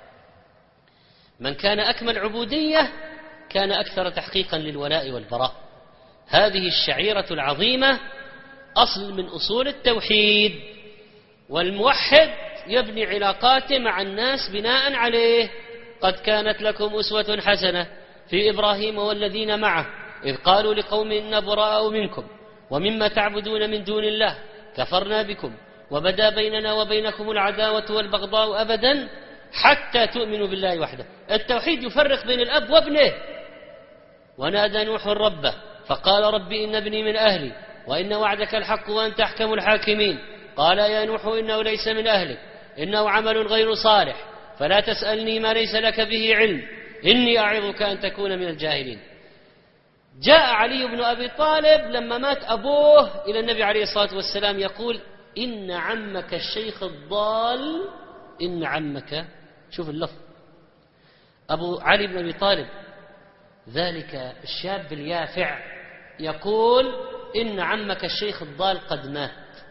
من كان أكمل عبودية كان أكثر تحقيقا للولاء والبراء. هذه الشعيرة العظيمة أصل من أصول التوحيد، والموحد يبني علاقاته مع الناس بناء عليه. قد كانت لكم أسوة حسنة في إبراهيم والذين معه إذ قالوا لقوم إنا براء منكم ومما تعبدون من دون الله كفرنا بكم وبدا بيننا وبينكم العداوة والبغضاء أبدا حتى تؤمنوا بالله وحده. التوحيد يفرق بين الأب وابنه. ونادى نوح ربه فقال: رب إن ابني من أهلي وإن وعدك الحق وأنت أحكم الحاكمين. قال: يا نوح إنه ليس من أهلك إنه عمل غير صالح فلا تسألني ما ليس لك به علم إني أعظك أن تكون من الجاهلين. جاء علي بن أبي طالب لما مات أبوه إلى النبي عليه الصلاة والسلام يقول: إن عمك الشيخ الضال، إن عمك، شوف اللفظ، أبو علي بن أبي طالب ذلك الشاب اليافع يقول: إن عمك الشيخ الضال قد مات،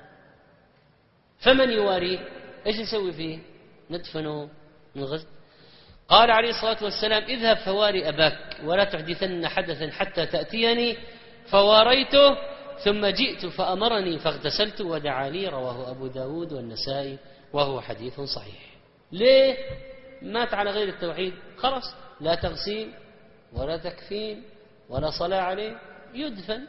فمن يواريه؟ إيش نسوي فيه؟ ندفنه نغز. قال عليه الصلاة والسلام: اذهب فواري أباك ولا تحدثن حدثا حتى تأتيني. فواريته ثم جئت فأمرني فاغتسلت ودعا لي. رواه أبو داود والنسائي وهو حديث صحيح. ليه؟ مات على غير التوحيد، خلاص لا تغسيل ولا تكفين ولا صلاة عليه، يدفن.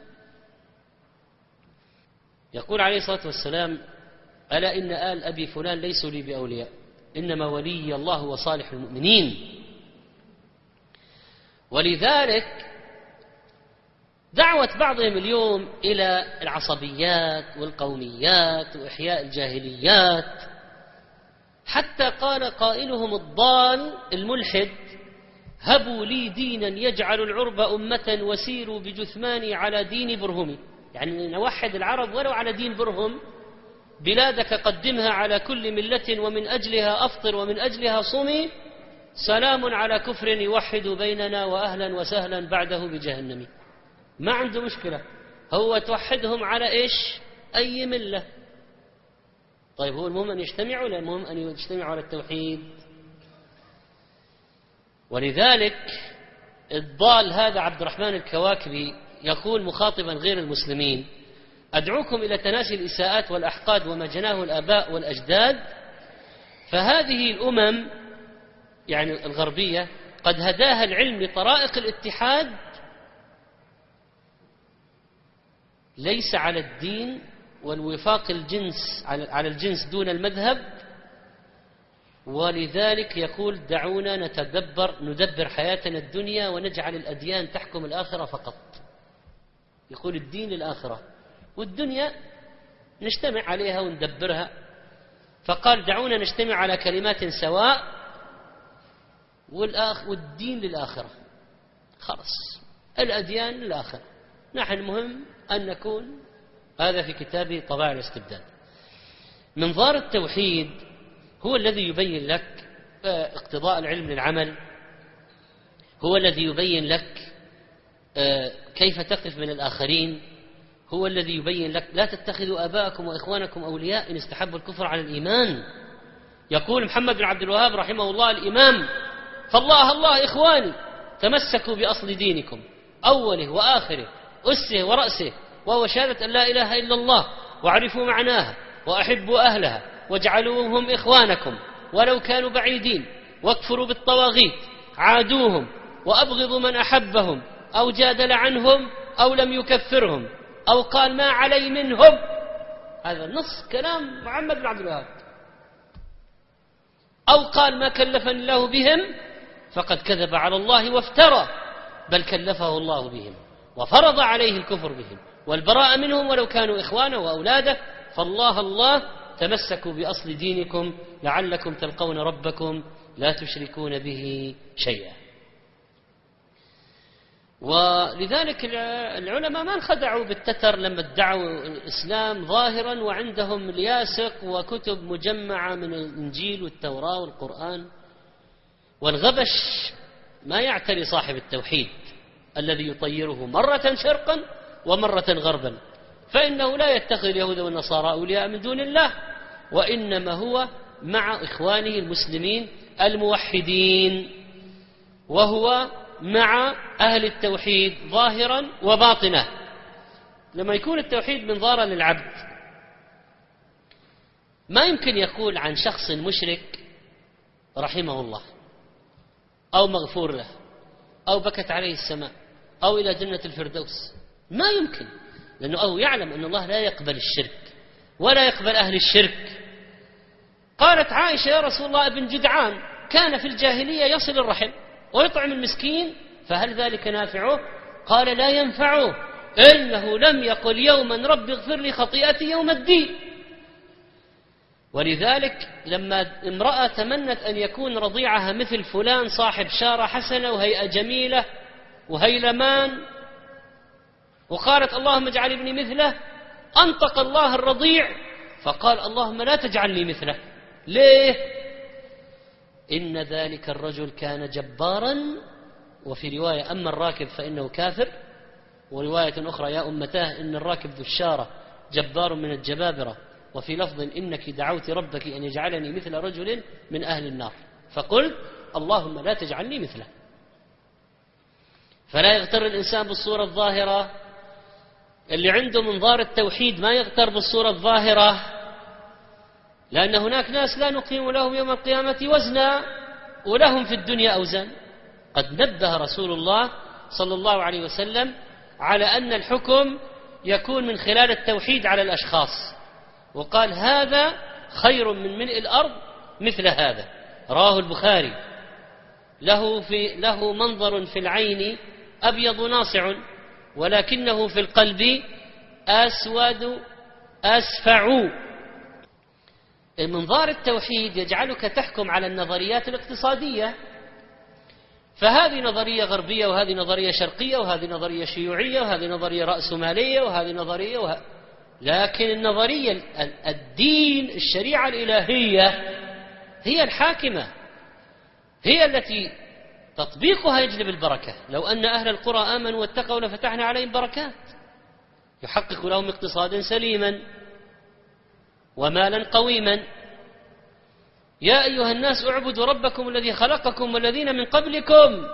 يقول عليه الصلاة والسلام: ألا إن آل أبي فلان ليسوا لي بأولياء إنما ولي الله وصالح المؤمنين. ولذلك دعوة بعضهم اليوم إلى العصبيات والقوميات وإحياء الجاهليات، حتى قال قائلهم الضال الملحد: هبوا لي دينا يجعل العرب أمة وسيروا بجثماني على دين برهمي. يعني نوحد العرب ولو على دين برهم. بلادك قدمها على كل ملة ومن أجلها أفطر ومن أجلها صمي. سلام على كفر يوحد بيننا وأهلا وسهلا بعده بجهنم. ما عنده مشكلة، هو توحدهم على إيش؟ أي ملة. طيب هو المهم أن يجتمعوا ولا المهم أن يجتمعوا على التوحيد؟ ولذلك الضال هذا عبد الرحمن الكواكبي يقول مخاطبا غير المسلمين: أدعوكم إلى تناسي الإساءات والأحقاد وما جناه الآباء والأجداد، فهذه الأمم يعني الغربية قد هداها العلم لطرائق الاتحاد ليس على الدين والوفاق الجنس على الجنس دون المذهب. ولذلك يقول: دعونا ندبر حياتنا الدنيا ونجعل الأديان تحكم الآخرة فقط. يقول الدين للآخرة والدنيا نجتمع عليها وندبرها. فقال: دعونا نجتمع على كلمات سواء والدين للآخرة. خلاص الأديان للآخرة، نحن المهم أن نكون. هذا في كتابه طباع الاستبداد. منظار التوحيد هو الذي يبين لك اقتضاء العلم للعمل، هو الذي يبين لك كيف تقف من الآخرين، هو الذي يبين لك لا تتخذوا آباءكم وإخوانكم أولياء إن استحبوا الكفر على الإيمان. يقول محمد بن عبد الوهاب رحمه الله الإمام: فالله الله إخواني تمسكوا بأصل دينكم أوله وآخره أسه ورأسه، وهو شهادة أن لا إله إلا الله، واعرفوا معناها وأحبوا أهلها واجعلوهم إخوانكم ولو كانوا بعيدين، واكفروا بالطواغيت عادوهم، وأبغضوا من أحبهم أو جادل عنهم أو لم يكفرهم أو قال ما علي منهم. هذا نص كلام محمد بن عبد الوهاب. أو قال ما كلفني الله بهم فقد كذب على الله وافترى، بل كلفه الله بهم وفرض عليه الكفر بهم والبراء منهم ولو كانوا إخوانه وأولاده. فالله الله تمسكوا بأصل دينكم لعلكم تلقون ربكم لا تشركون به شيئا. ولذلك العلماء ما انخدعوا بالتتر لما ادعوا الإسلام ظاهرا وعندهم الياسق وكتب مجمعة من الإنجيل والتوراة والقرآن. والغبش ما يعتري صاحب التوحيد الذي يطيره مرة شرقا ومرة غربا، فإنه لا يتخذ اليهود والنصارى أولياء من دون الله، وإنما هو مع إخوانه المسلمين الموحدين، وهو مع أهل التوحيد ظاهرا وباطنا. لما يكون التوحيد منظارا للعبد ما يمكن يقول عن شخص مشرك رحمه الله أو مغفور له أو بكت عليه السماء أو إلى جنة الفردوس، ما يمكن، لأنه أو يعلم أن الله لا يقبل الشرك ولا يقبل أهل الشرك. قالت عائشة: يا رسول الله، ابن جدعان كان في الجاهلية يصل الرحم ويطعم المسكين، فهل ذلك نافعه؟ قال: لا ينفعه، إنه لم يقل يوما رب اغفر لي خطيئتي يوم الدين. ولذلك لما امرأة تمنت أن يكون رضيعها مثل فلان صاحب شارة حسنة وهيئة جميلة وهيلمان، وقالت: اللهم اجعل ابني مثله، أنطق الله الرضيع فقال: اللهم لا تجعلني مثله. ليه؟ إن ذلك الرجل كان جبارا. وفي رواية: أما الراكب فإنه كافر، ورواية أخرى: يا أمتاه إن الراكب ذو الشارة جبار من الجبابرة، وفي لفظ: إنك دعوت ربك أن يجعلني مثل رجل من أهل النار، فقلت: اللهم لا تجعلني مثله. فلا يغتر الإنسان بالصورة الظاهرة. اللي عنده منظار التوحيد ما يغتر بالصورة الظاهرة، لأن هناك ناس لا نقيم لهم يوم القيامة وزنا ولهم في الدنيا أوزان. قد نبه رسول الله صلى الله عليه وسلم على أن الحكم يكون من خلال التوحيد على الأشخاص، وقال: هذا خير من ملء الأرض مثل هذا. رواه البخاري. له منظر في العين أبيض ناصع، ولكنه في القلب أسود أسفع. المنظار التوحيد يجعلك تحكم على النظريات الاقتصادية، فهذه نظرية غربية وهذه نظرية شرقية وهذه نظرية شيوعية وهذه نظرية رأسمالية وهذه نظرية لكن النظرية الدين الشريعة الإلهية هي الحاكمة، هي التي تطبيقها يجلب البركة. لو أن أهل القرى آمنوا واتقوا لفتحنا عليهم بركات، يحقق لهم اقتصادا سليما ومالا قويما. يا أيها الناس اعبدوا ربكم الذي خلقكم والذين من قبلكم.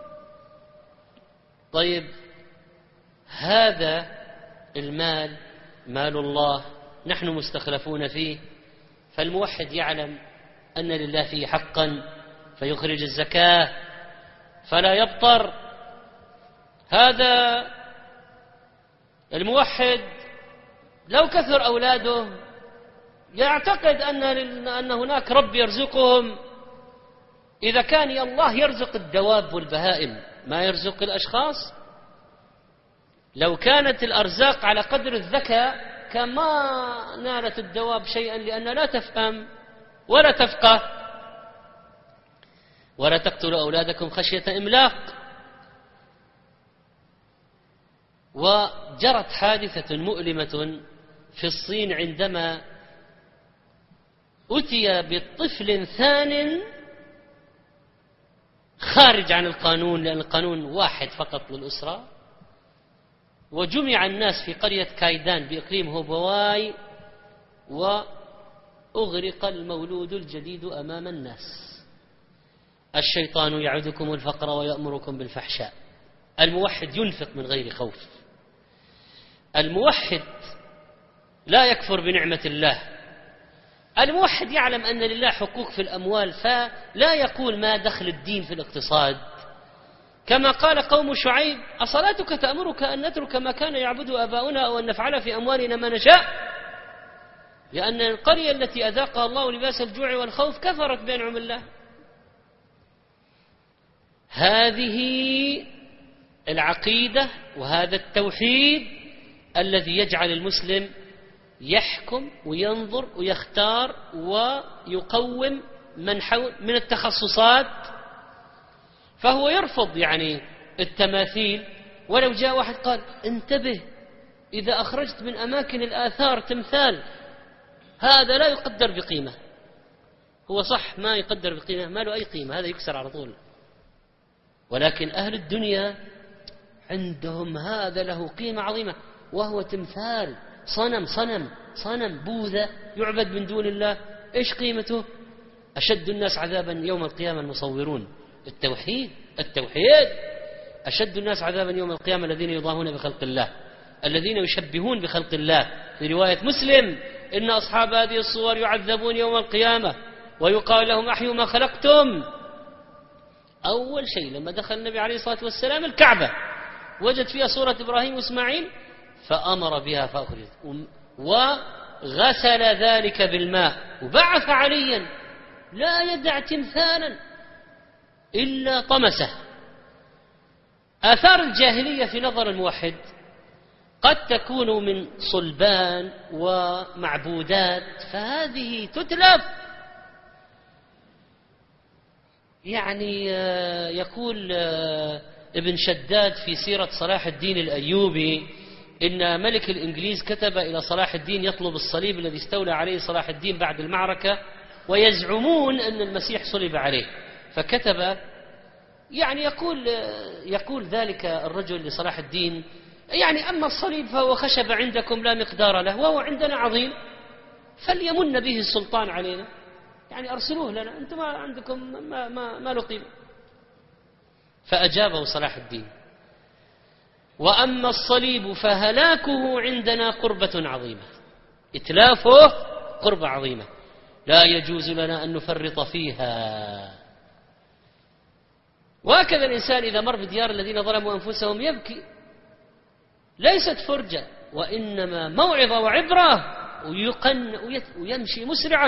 طيب، هذا المال مال الله، نحن مستخلفون فيه، فالموحد يعلم أن لله فيه حقا فيخرج الزكاة فلا يبطر. هذا الموحد لو كثر أولاده يعتقد أن هناك رب يرزقهم. إذا كان الله يرزق الدواب والبهائم ما يرزق الأشخاص؟ لو كانت الأرزاق على قدر الذكاء كان ما نالت الدواب شيئا، لأن لا تفهم ولا تفقه. ولا تقتلوا أولادكم خشية إملاق. وجرت حادثة مؤلمة في الصين عندما أتي بطفل ثان خارج عن القانون، لأن القانون واحد فقط للأسرة، وجمع الناس في قرية كايدان بإقليم هوبواي، وأغرق المولود الجديد أمام الناس. الشيطان يعدكم الفقر ويأمركم بالفحشاء. الموحد ينفق من غير خوف. الموحد لا يكفر بنعمة الله. الموحد يعلم أن لله حقوق في الأموال، فلا يقول ما دخل الدين في الاقتصاد، كما قال قوم شعيب: أصلاتك تأمرك أن نترك ما كان يعبد آباؤنا أو أن نفعل في أموالنا ما نشاء؟ لأن القرية التي أذاقها الله لباس الجوع والخوف كفرت بأنعم الله. هذه العقيدة وهذا التوحيد الذي يجعل المسلم يحكم وينظر ويختار ويقوم من التخصصات. فهو يرفض التماثيل. ولو جاء واحد قال انتبه، إذا أخرجت من أماكن الآثار تمثال هذا لا يقدر بقيمة، هو صح ما يقدر بقيمة، ما له أي قيمة، هذا يكسر على طول. ولكن أهل الدنيا عندهم هذا له قيمة عظيمة، وهو تمثال، صنم بوذا يعبد من دون الله. إيش قيمته؟ أشد الناس عذابا يوم القيامة المصورون. التوحيد أشد الناس عذابا يوم القيامة الذين يضاهون بخلق الله، الذين يشبهون بخلق الله. في رواية مسلم إن أصحاب هذه الصور يعذبون يوم القيامة ويقال لهم أحيوا ما خلقتم. أول شيء لما دخل النبي عليه الصلاة والسلام الكعبة وجد فيها صورة إبراهيم وإسماعيل فأمر بها فأخرجت، وغسل ذلك بالماء، وبعث عليا لا يدع تمثالا إلا طمسه. آثار الجاهلية في نظر الموحد قد تكون من صلبان ومعبودات، فهذه تتلف. يعني يقول ابن شداد في سيرة صلاح الدين الأيوبي إن ملك الإنجليز كتب إلى صلاح الدين يطلب الصليب الذي استولى عليه صلاح الدين بعد المعركة، ويزعمون أن المسيح صلب عليه. فكتب يعني يقول ذلك الرجل لصلاح الدين يعني أما الصليب فهو خشب عندكم لا مقدار له، وهو عندنا عظيم، فليمن به السلطان علينا، يعني أرسلوه لنا، أنتم ما عندكم ما له قيمة. فأجابه صلاح الدين وأما الصليب فهلاكه عندنا قربة عظيمة، إتلافه قربة عظيمة لا يجوز لنا أن نفرط فيها. وهكذا الإنسان إذا مر بديار الذين ظلموا أنفسهم يبكي، ليست فرجة وإنما موعظة وعبرة، ويمشي مسرعا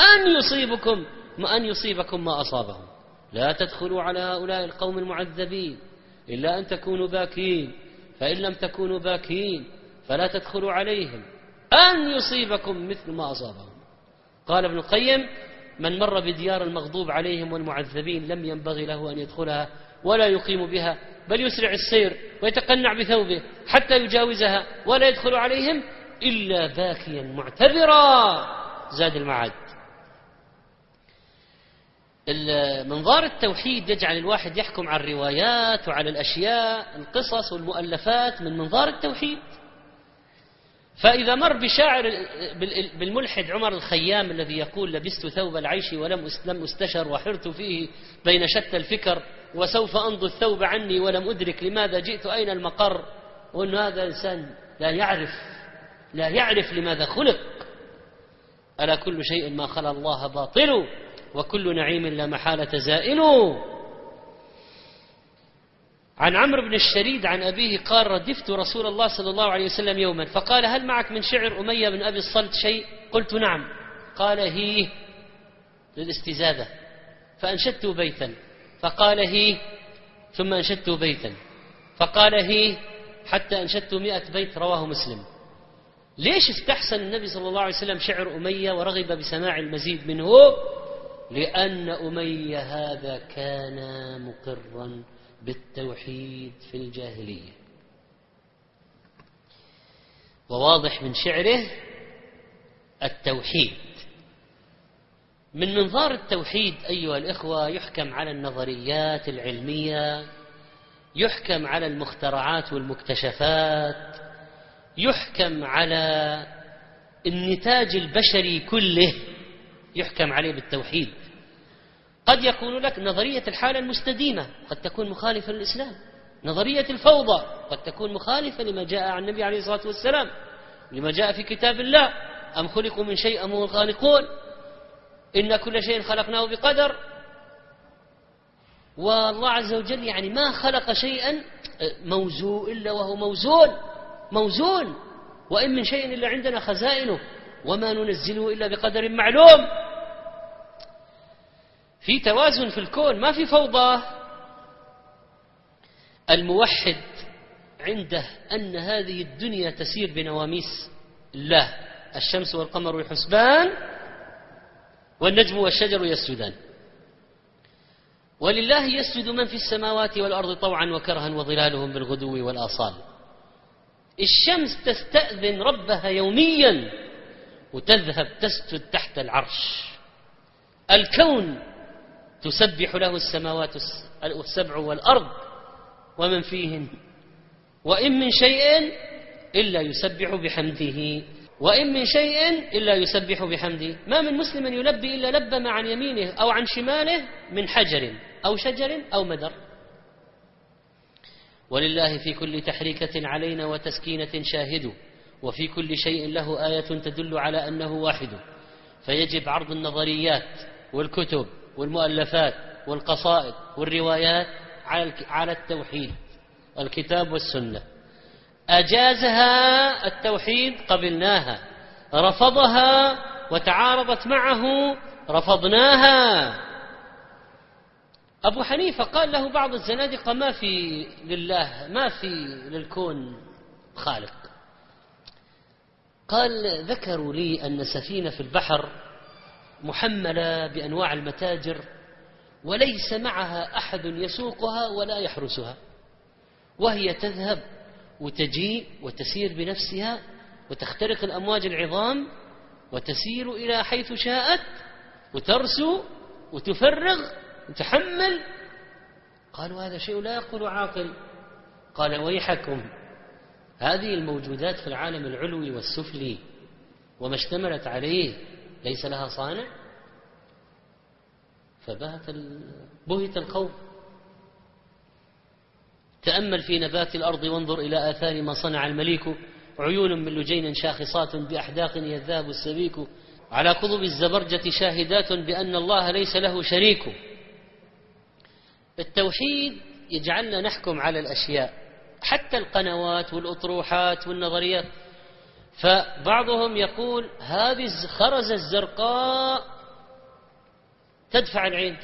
أن يصيبكم ما أصابهم. لا تدخلوا على هؤلاء القوم المعذبين إلا أن تكونوا باكين، فإن لم تكونوا باكين فلا تدخلوا عليهم أن يصيبكم مثل ما أصابهم. قال ابن القيم من مر بديار المغضوب عليهم والمعذبين لم ينبغي له أن يدخلها ولا يقيم بها، بل يسرع السير ويتقنع بثوبه حتى يجاوزها ولا يدخل عليهم إلا باكيا معتبرا. زاد المعاد. منظار التوحيد يجعل الواحد يحكم على الروايات وعلى الأشياء، القصص والمؤلفات من منظار التوحيد. فإذا مر بشاعر بالملحد عمر الخيام الذي يقول لبست ثوب العيش ولم أستشر وحرت فيه بين شتى الفكر وسوف أمضي الثوب عني ولم أدرك لماذا جئت أين المقر، وأن هذا إنسان لا يعرف لماذا خلق. ألا كل شيء ما خلا الله باطل وكل نعيم لا محالة زائل. عن عمرو بن الشريد عن أبيه قال ردفت رسول الله صلى الله عليه وسلم يوما فقال هل معك من شعر أمية بن أبي الصلت شيء؟ قلت نعم. قال هي للاستزادة، فأنشدت بيتا، فقال هي، ثم أنشدت بيتا، فقال هي، حتى أنشدت 100 بيت. رواه مسلم. ليش استحسن النبي صلى الله عليه وسلم شعر أمية ورغب بسماع المزيد منه؟ لأن أمية هذا كان مقرا بالتوحيد في الجاهلية، وواضح من شعره التوحيد. من منظار التوحيد أيها الإخوة يحكم على النظريات العلمية، يحكم على المخترعات والمكتشفات، يحكم على النتاج البشري كله، يحكم عليه بالتوحيد. قد يكون لك نظرية الحالة المستديمة قد تكون مخالفة للإسلام، نظرية الفوضى قد تكون مخالفة لما جاء عن النبي عليه الصلاة والسلام، لما جاء في كتاب الله، أم خلقوا من شيء أم هم الخالقون، إن كل شيء خلقناه بقدر. والله عز وجل يعني ما خلق شيئا موزون إلا وهو موزون، وإن من شيء إلا عندنا خزائنه وما ننزله إلا بقدر معلوم. في توازن في الكون، ما في فوضى. الموحد عنده أن هذه الدنيا تسير بنواميس الله، الشمس والقمر يحسبان والنجم والشجر يسجدان. ولله يسجد من في السماوات والأرض طوعا وكرها وظلالهم بالغدو والآصال. الشمس تستأذن ربها يوميا وتذهب تسجد تحت العرش. الكون تسبح له السماوات السبع والأرض ومن فيهن، وإن من شيء إلا يسبح بحمده، وإن من شيء إلا يسبح بحمده. ما من مسلم يلبي إلا لبى عن يمينه أو عن شماله من حجر أو شجر أو مدر. ولله في كل تحريكة علينا وتسكينة شاهد، وفي كل شيء له آية تدل على أنه واحد. فيجب عرض النظريات والكتب والمؤلفات والقصائد والروايات على التوحيد، الكتاب والسنة. أجازها التوحيد قبلناها، رفضها وتعارضت معه رفضناها. أبو حنيفة قال له بعض الزنادقة: ما في لله، ما في للكون خالق. قال: ذكروا لي أن سفينة في البحر محملة بأنواع المتاجر وليس معها أحد يسوقها ولا يحرسها، وهي تذهب وتجيء وتسير بنفسها وتخترق الأمواج العظام وتسير إلى حيث شاءت وترسو وتفرغ وتحمل. قالوا: هذا شيء لا يقول عاقل. قال: ويحكم، هذه الموجودات في العالم العلوي والسفلي وما اشتملت عليه ليس لها صانع؟ بهت القوم. تأمل في نبات الأرض وانظر إلى آثار ما صنع المليك، عيون من لجين شاخصات بأحداق يذاب السبيك، على قضب الزبرجة شاهدات بأن الله ليس له شريك. التوحيد يجعلنا نحكم على الأشياء، حتى القنوات والأطروحات والنظريات. فبعضهم يقول: هذه الخرزة الزرقاء تدفع العين،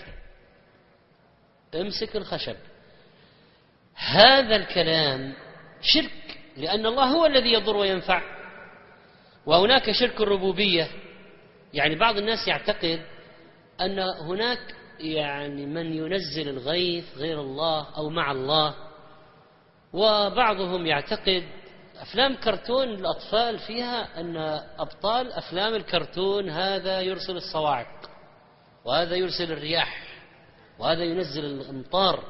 امسك الخشب. هذا الكلام شرك، لأن الله هو الذي يضر وينفع. وهناك شرك الربوبية، يعني بعض الناس يعتقد أن هناك من ينزل الغيث غير الله أو مع الله. وبعضهم يعتقد أفلام كرتون الأطفال فيها أن أبطال أفلام الكرتون هذا يرسل الصواعق، وهذا يرسل الرياح، وهذا ينزل الأمطار.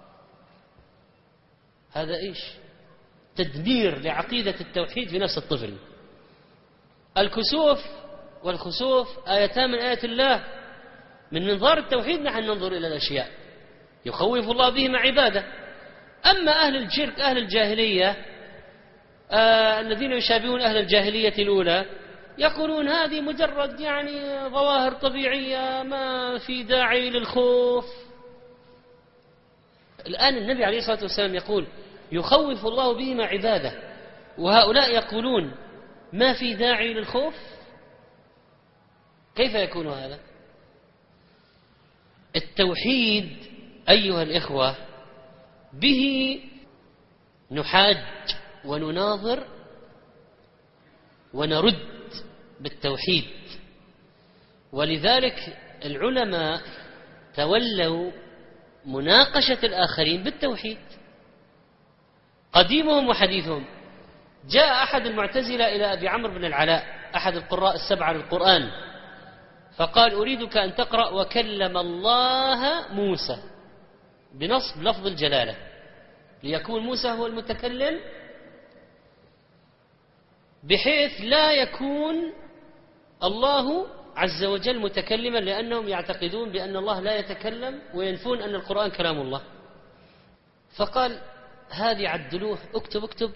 هذا إيش؟ تدمير لعقيدة التوحيد في نفس الطفل. الكسوف والخسوف آيتان من آيات الله. من منظار التوحيد نحن ننظر إلى الأشياء يخوف الله بهما عباده. أما أهل الشرك أهل الجاهلية الذين يشابهون أهل الجاهلية الأولى يقولون هذه مجرد ظواهر طبيعية ما في داعي للخوف. الآن النبي عليه الصلاة والسلام يقول يخوف الله بهما عباده، وهؤلاء يقولون ما في داعي للخوف. كيف يكون هذا؟ التوحيد أيها الإخوة به نحاج ونناظر ونرد بالتوحيد. ولذلك العلماء تولوا مناقشة الآخرين بالتوحيد، قديمهم وحديثهم. جاء أحد المعتزلة إلى أبي عمرو بن العلاء أحد القراء السبعة للقرآن فقال: أريدك أن تقرأ وكلم الله موسى بنصب لفظ الجلالة ليكون موسى هو المتكلم، بحيث لا يكون الله عز وجل متكلما، لأنهم يعتقدون بأن الله لا يتكلم وينفون أن القرآن كلام الله. فقال: هذه عدلوه، اكتب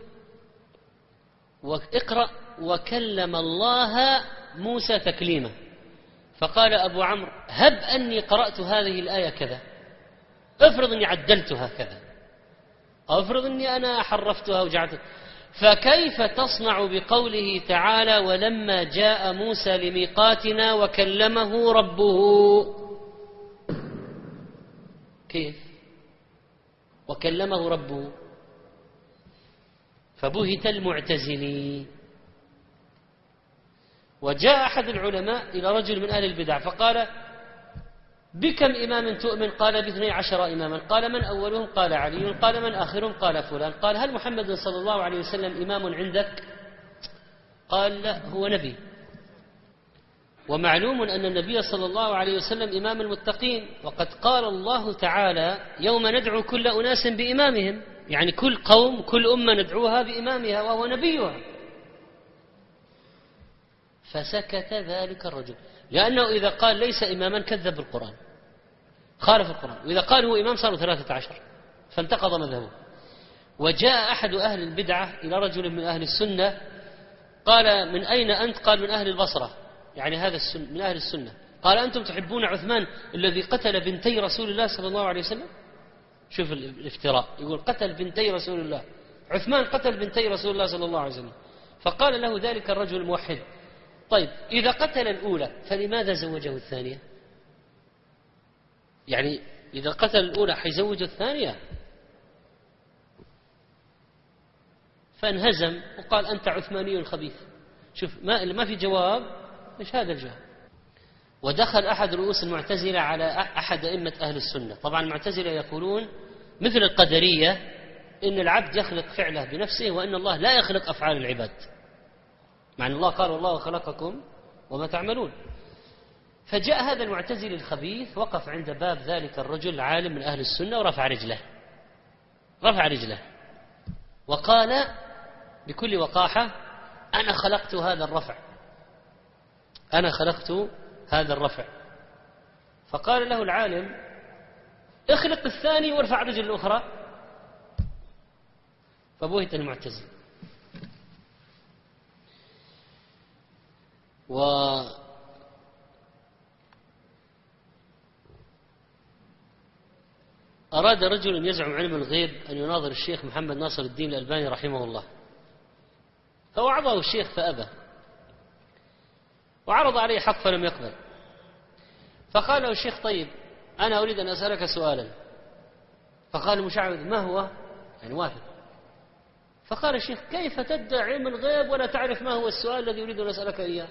واقرأ وكلم الله موسى تكليما. فقال أبو عمرو: هب أني قرأت هذه الآية كذا، افرض أني عدلتها كذا، افرض أني أنا حرفتها وجعلتها، فكيف تصنع بقوله تعالى: ولما جاء موسى لميقاتنا وكلمه ربه؟ كيف وكلمه ربه؟ فبهت المعتزلي. وجاء أحد العلماء إلى رجل من أهل البدع فقال: بكم إمام تؤمن؟ قال ب12 إماما. قال من أولهم؟ قال علي. قال من آخرهم؟ قال فلان. قال هل محمد صلى الله عليه وسلم إمام عندك؟ قال لا، هو نبي. ومعلوم أن النبي صلى الله عليه وسلم إمام المتقين، وقد قال الله تعالى يوم ندعو كل أناس بإمامهم، يعني كل قوم كل أمة ندعوها بإمامها وهو نبيها. فسكت ذلك الرجل، لأنه إذا قال ليس إماما كذب القرآن، خالف القرآن، وإذا قال هو إمام صاروا 13 فانتقض مذهبه. وجاء أحد أهل البدعة إلى رجل من أهل السنة قال من أين أنت؟ قال من أهل البصرة، يعني هذا من أهل السنة. قال أنتم تحبون عثمان الذي قتل بنتي رسول الله صلى الله عليه وسلم؟ شوف الافتراء، يقول قتل بنتي رسول الله، عثمان قتل بنتي رسول الله صلى الله عليه وسلم. فقال له ذلك الرجل الموحد طيب إذا قتل الأولى فلماذا زوجه الثانية؟ يعني إذا قتل الأولى حيزوج الثانية. فانهزم وقال أنت عثماني خبيث. شوف ما في جواب، مش هذا الجواب. ودخل أحد رؤوس المعتزلة على أحد أئمة أهل السنة. طبعا المعتزلة يقولون مثل القدرية إن العبد يخلق فعله بنفسه، وإن الله لا يخلق أفعال العباد، مع أن الله قال والله خلقكم وما تعملون. فجاء هذا المعتزلي الخبيث وقف عند باب ذلك الرجل العالم من أهل السنة ورفع رجله وقال بكل وقاحة أنا خلقت هذا الرفع. فقال له العالم اخلق الثاني وارفع رجل الأخرى. فبهت المعتزل. أراد رجل يزعم علم الغيب أن يناظر الشيخ محمد ناصر الدين الألباني رحمه الله، فوعظه الشيخ فأبى، وعرض عليه حق فلم يقبل. فقال له الشيخ طيب أنا أريد أن أسألك سؤالا. فقال المشعوذ ما هو؟ يعني واثق. فقال الشيخ كيف تدعي علم الغيب ولا تعرف ما هو السؤال الذي أريد أن أسألك إياه؟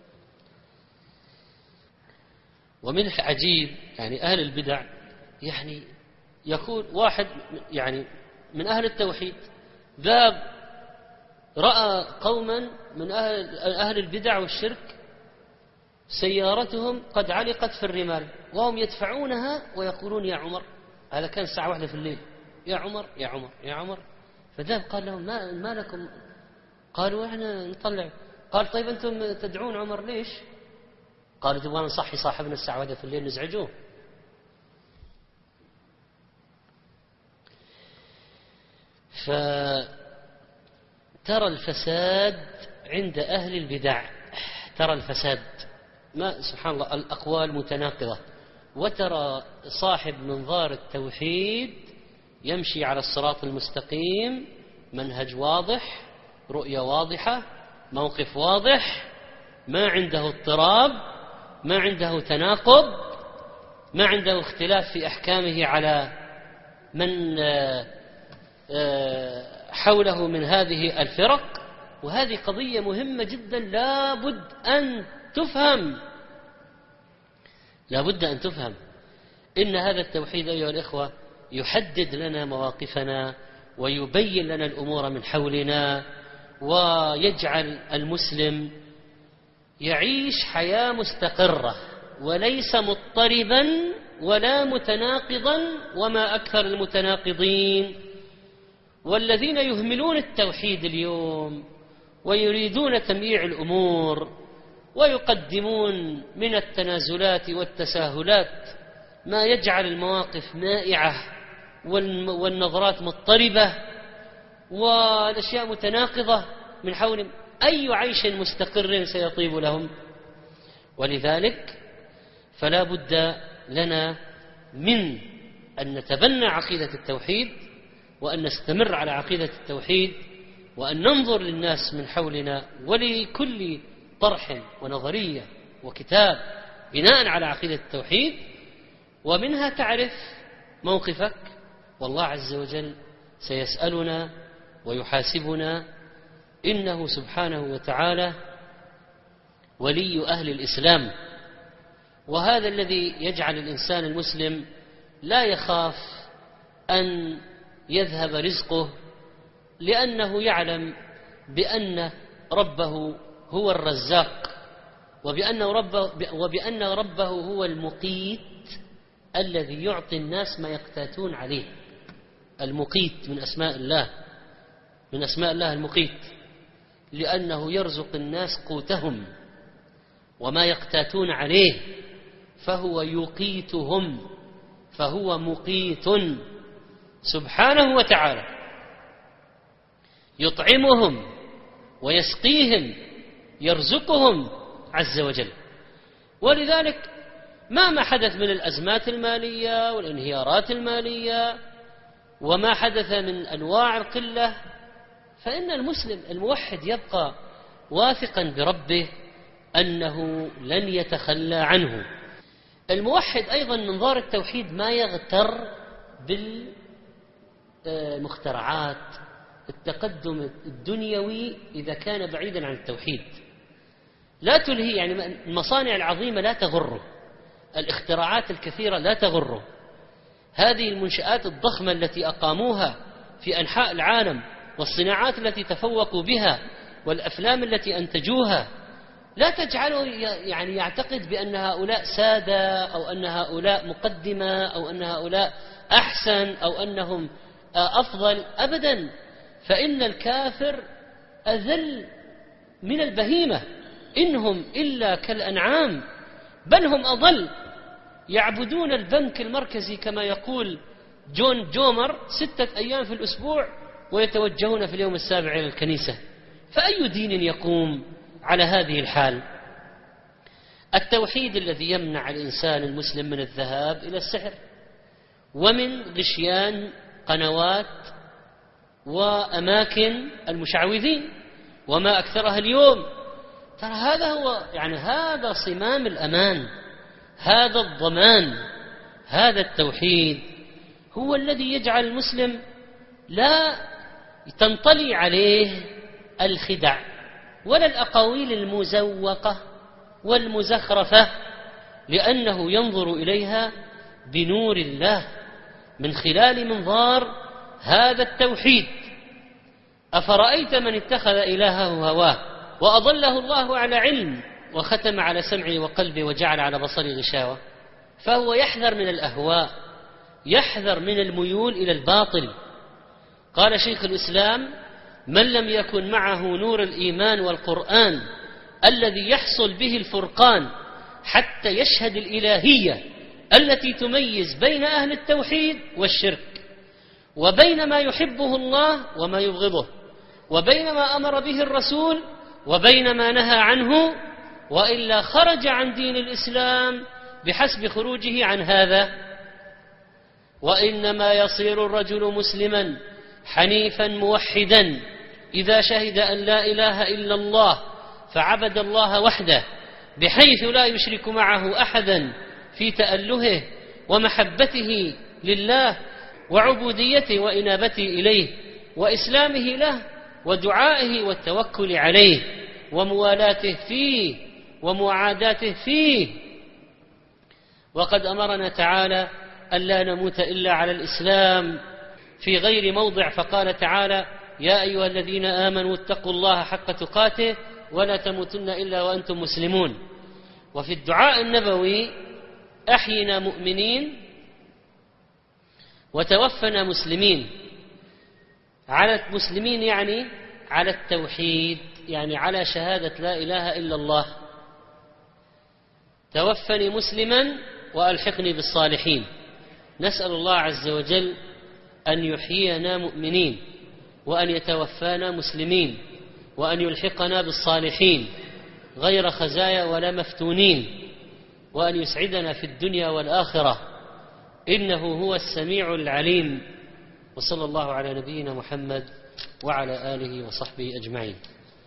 ومن العجيب يعني أهل البدع، يعني يقول واحد يعني من أهل التوحيد ذاب رأى قوما من أهل البدع والشرك سيارتهم قد علقت في الرمال وهم يدفعونها ويقولون يا عمر، هذا كان الساعة 1 في الليل، يا عمر يا عمر يا عمر. فذهب قال لهم ما لكم؟ قالوا احنا نطلع. قال طيب أنتم تدعون عمر ليش؟ قالوا تبغى نصحي صاحبنا الساعة 1 في الليل نزعجوه. فترى الفساد عند أهل البدع، ترى الفساد، ما سبحان الله الأقوال متناقضة. وترى صاحب منظار التوحيد يمشي على الصراط المستقيم، منهج واضح، رؤية واضحة، موقف واضح، ما عنده اضطراب، ما عنده تناقض، ما عنده اختلاف في أحكامه على من حوله من هذه الفرق. وهذه قضية مهمة جدا لابد أن تفهم. إن هذا التوحيد أيها الإخوة يحدد لنا مواقفنا ويبين لنا الأمور من حولنا، ويجعل المسلم يعيش حياة مستقرة وليس مضطربا ولا متناقضا، وما أكثر المتناقضين والذين يهملون التوحيد اليوم ويريدون تمييع الأمور ويقدمون من التنازلات والتساهلات ما يجعل المواقف مائعة والنظرات مضطربة والأشياء متناقضة من حولهم. أي عيش مستقر سيطيب لهم؟ ولذلك فلا بد لنا من أن نتبنى عقيدة التوحيد، وأن نستمر على عقيدة التوحيد، وأن ننظر للناس من حولنا ولكل طرح ونظرية وكتاب بناء على عقيدة التوحيد، ومنها تعرف موقفك، والله عز وجل سيسألنا ويحاسبنا. إنه سبحانه وتعالى ولي أهل الإسلام، وهذا الذي يجعل الإنسان المسلم لا يخاف أن يذهب رزقه، لأنه يعلم بأن ربه هو الرزاق، وبأن ربه هو المقيت الذي يعطي الناس ما يقتاتون عليه. المقيت من أسماء الله المقيت، لأنه يرزق الناس قوتهم وما يقتاتون عليه، فهو يقيتهم، فهو مقيت سبحانه وتعالى، يطعمهم ويسقيهم، يرزقهم عز وجل. ولذلك ما حدث من الأزمات المالية والانهيارات المالية وما حدث من أنواع القلة، فإن المسلم الموحد يبقى واثقا بربه أنه لن يتخلى عنه. الموحد أيضا من ضار التوحيد ما يغتر بالمخترعات، التقدم الدنيوي إذا كان بعيدا عن التوحيد لا تلهي، يعني المصانع العظيمة لا تغره، الاختراعات الكثيرة لا تغره، هذه المنشآت الضخمة التي أقاموها في أنحاء العالم والصناعات التي تفوقوا بها والأفلام التي أنتجوها لا تجعله يعني يعتقد بأن هؤلاء سادة أو أن هؤلاء مقدمة أو أن هؤلاء أحسن أو أنهم أفضل، أبدا، فإن الكافر أذل من البهيمة، إنهم إلا كالأنعام بل هم أضل، يعبدون البنك المركزي كما يقول جون جومر 6 أيام في الأسبوع ويتوجهون في اليوم السابع إلى الكنيسة، فأي دين يقوم على هذه الحال؟ التوحيد الذي يمنع الإنسان المسلم من الذهاب إلى السحر ومن غشيان قنوات وأماكن المشعوذين وما أكثرها اليوم. ترى هذا هو، يعني هذا صمام الأمان، هذا الضمان، هذا التوحيد هو الذي يجعل المسلم لا تنطلي عليه الخدع ولا الأقاويل المزوقة والمزخرفة، لأنه ينظر إليها بنور الله من خلال منظار هذا التوحيد. أفرأيت من اتخذ إلهه هواه وأضله الله على علم وختم على سمعه وقلبه وجعل على بصره غشاوة؟ فهو يحذر من الأهواء، يحذر من الميول إلى الباطل. قال شيخ الإسلام: من لم يكن معه نور الإيمان والقرآن الذي يحصل به الفرقان حتى يشهد الإلهية التي تميز بين أهل التوحيد والشرك، وبين ما يحبه الله وما يبغضه، وبين ما أمر به الرسول وبين ما نهى عنه، وإلا خرج عن دين الإسلام بحسب خروجه عن هذا. وإنما يصير الرجل مسلما حنيفا موحدا إذا شهد أن لا إله إلا الله فعبد الله وحده بحيث لا يشرك معه أحدا في تألهه ومحبته لله وعبوديته وإنابته إليه وإسلامه له ودعائه والتوكل عليه وموالاته فيه ومعاداته فيه. وقد أمرنا تعالى ألا نموت إلا على الإسلام في غير موضع، فقال تعالى: يا أيها الذين آمنوا اتقوا الله حق تقاته ولا تموتن إلا وأنتم مسلمون. وفي الدعاء النبوي: أحينا مؤمنين وتوفنا مسلمين. على المسلمين يعني على التوحيد، يعني على شهادة لا إله إلا الله. توفني مسلما وألحقني بالصالحين. نسأل الله عز وجل أن يحيينا مؤمنين وأن يتوفانا مسلمين وأن يلحقنا بالصالحين غير خزايا ولا مفتونين، وأن يسعدنا في الدنيا والآخرة، إنه هو السميع العليم. وصلى الله على نبينا محمد وعلى آله وصحبه أجمعين.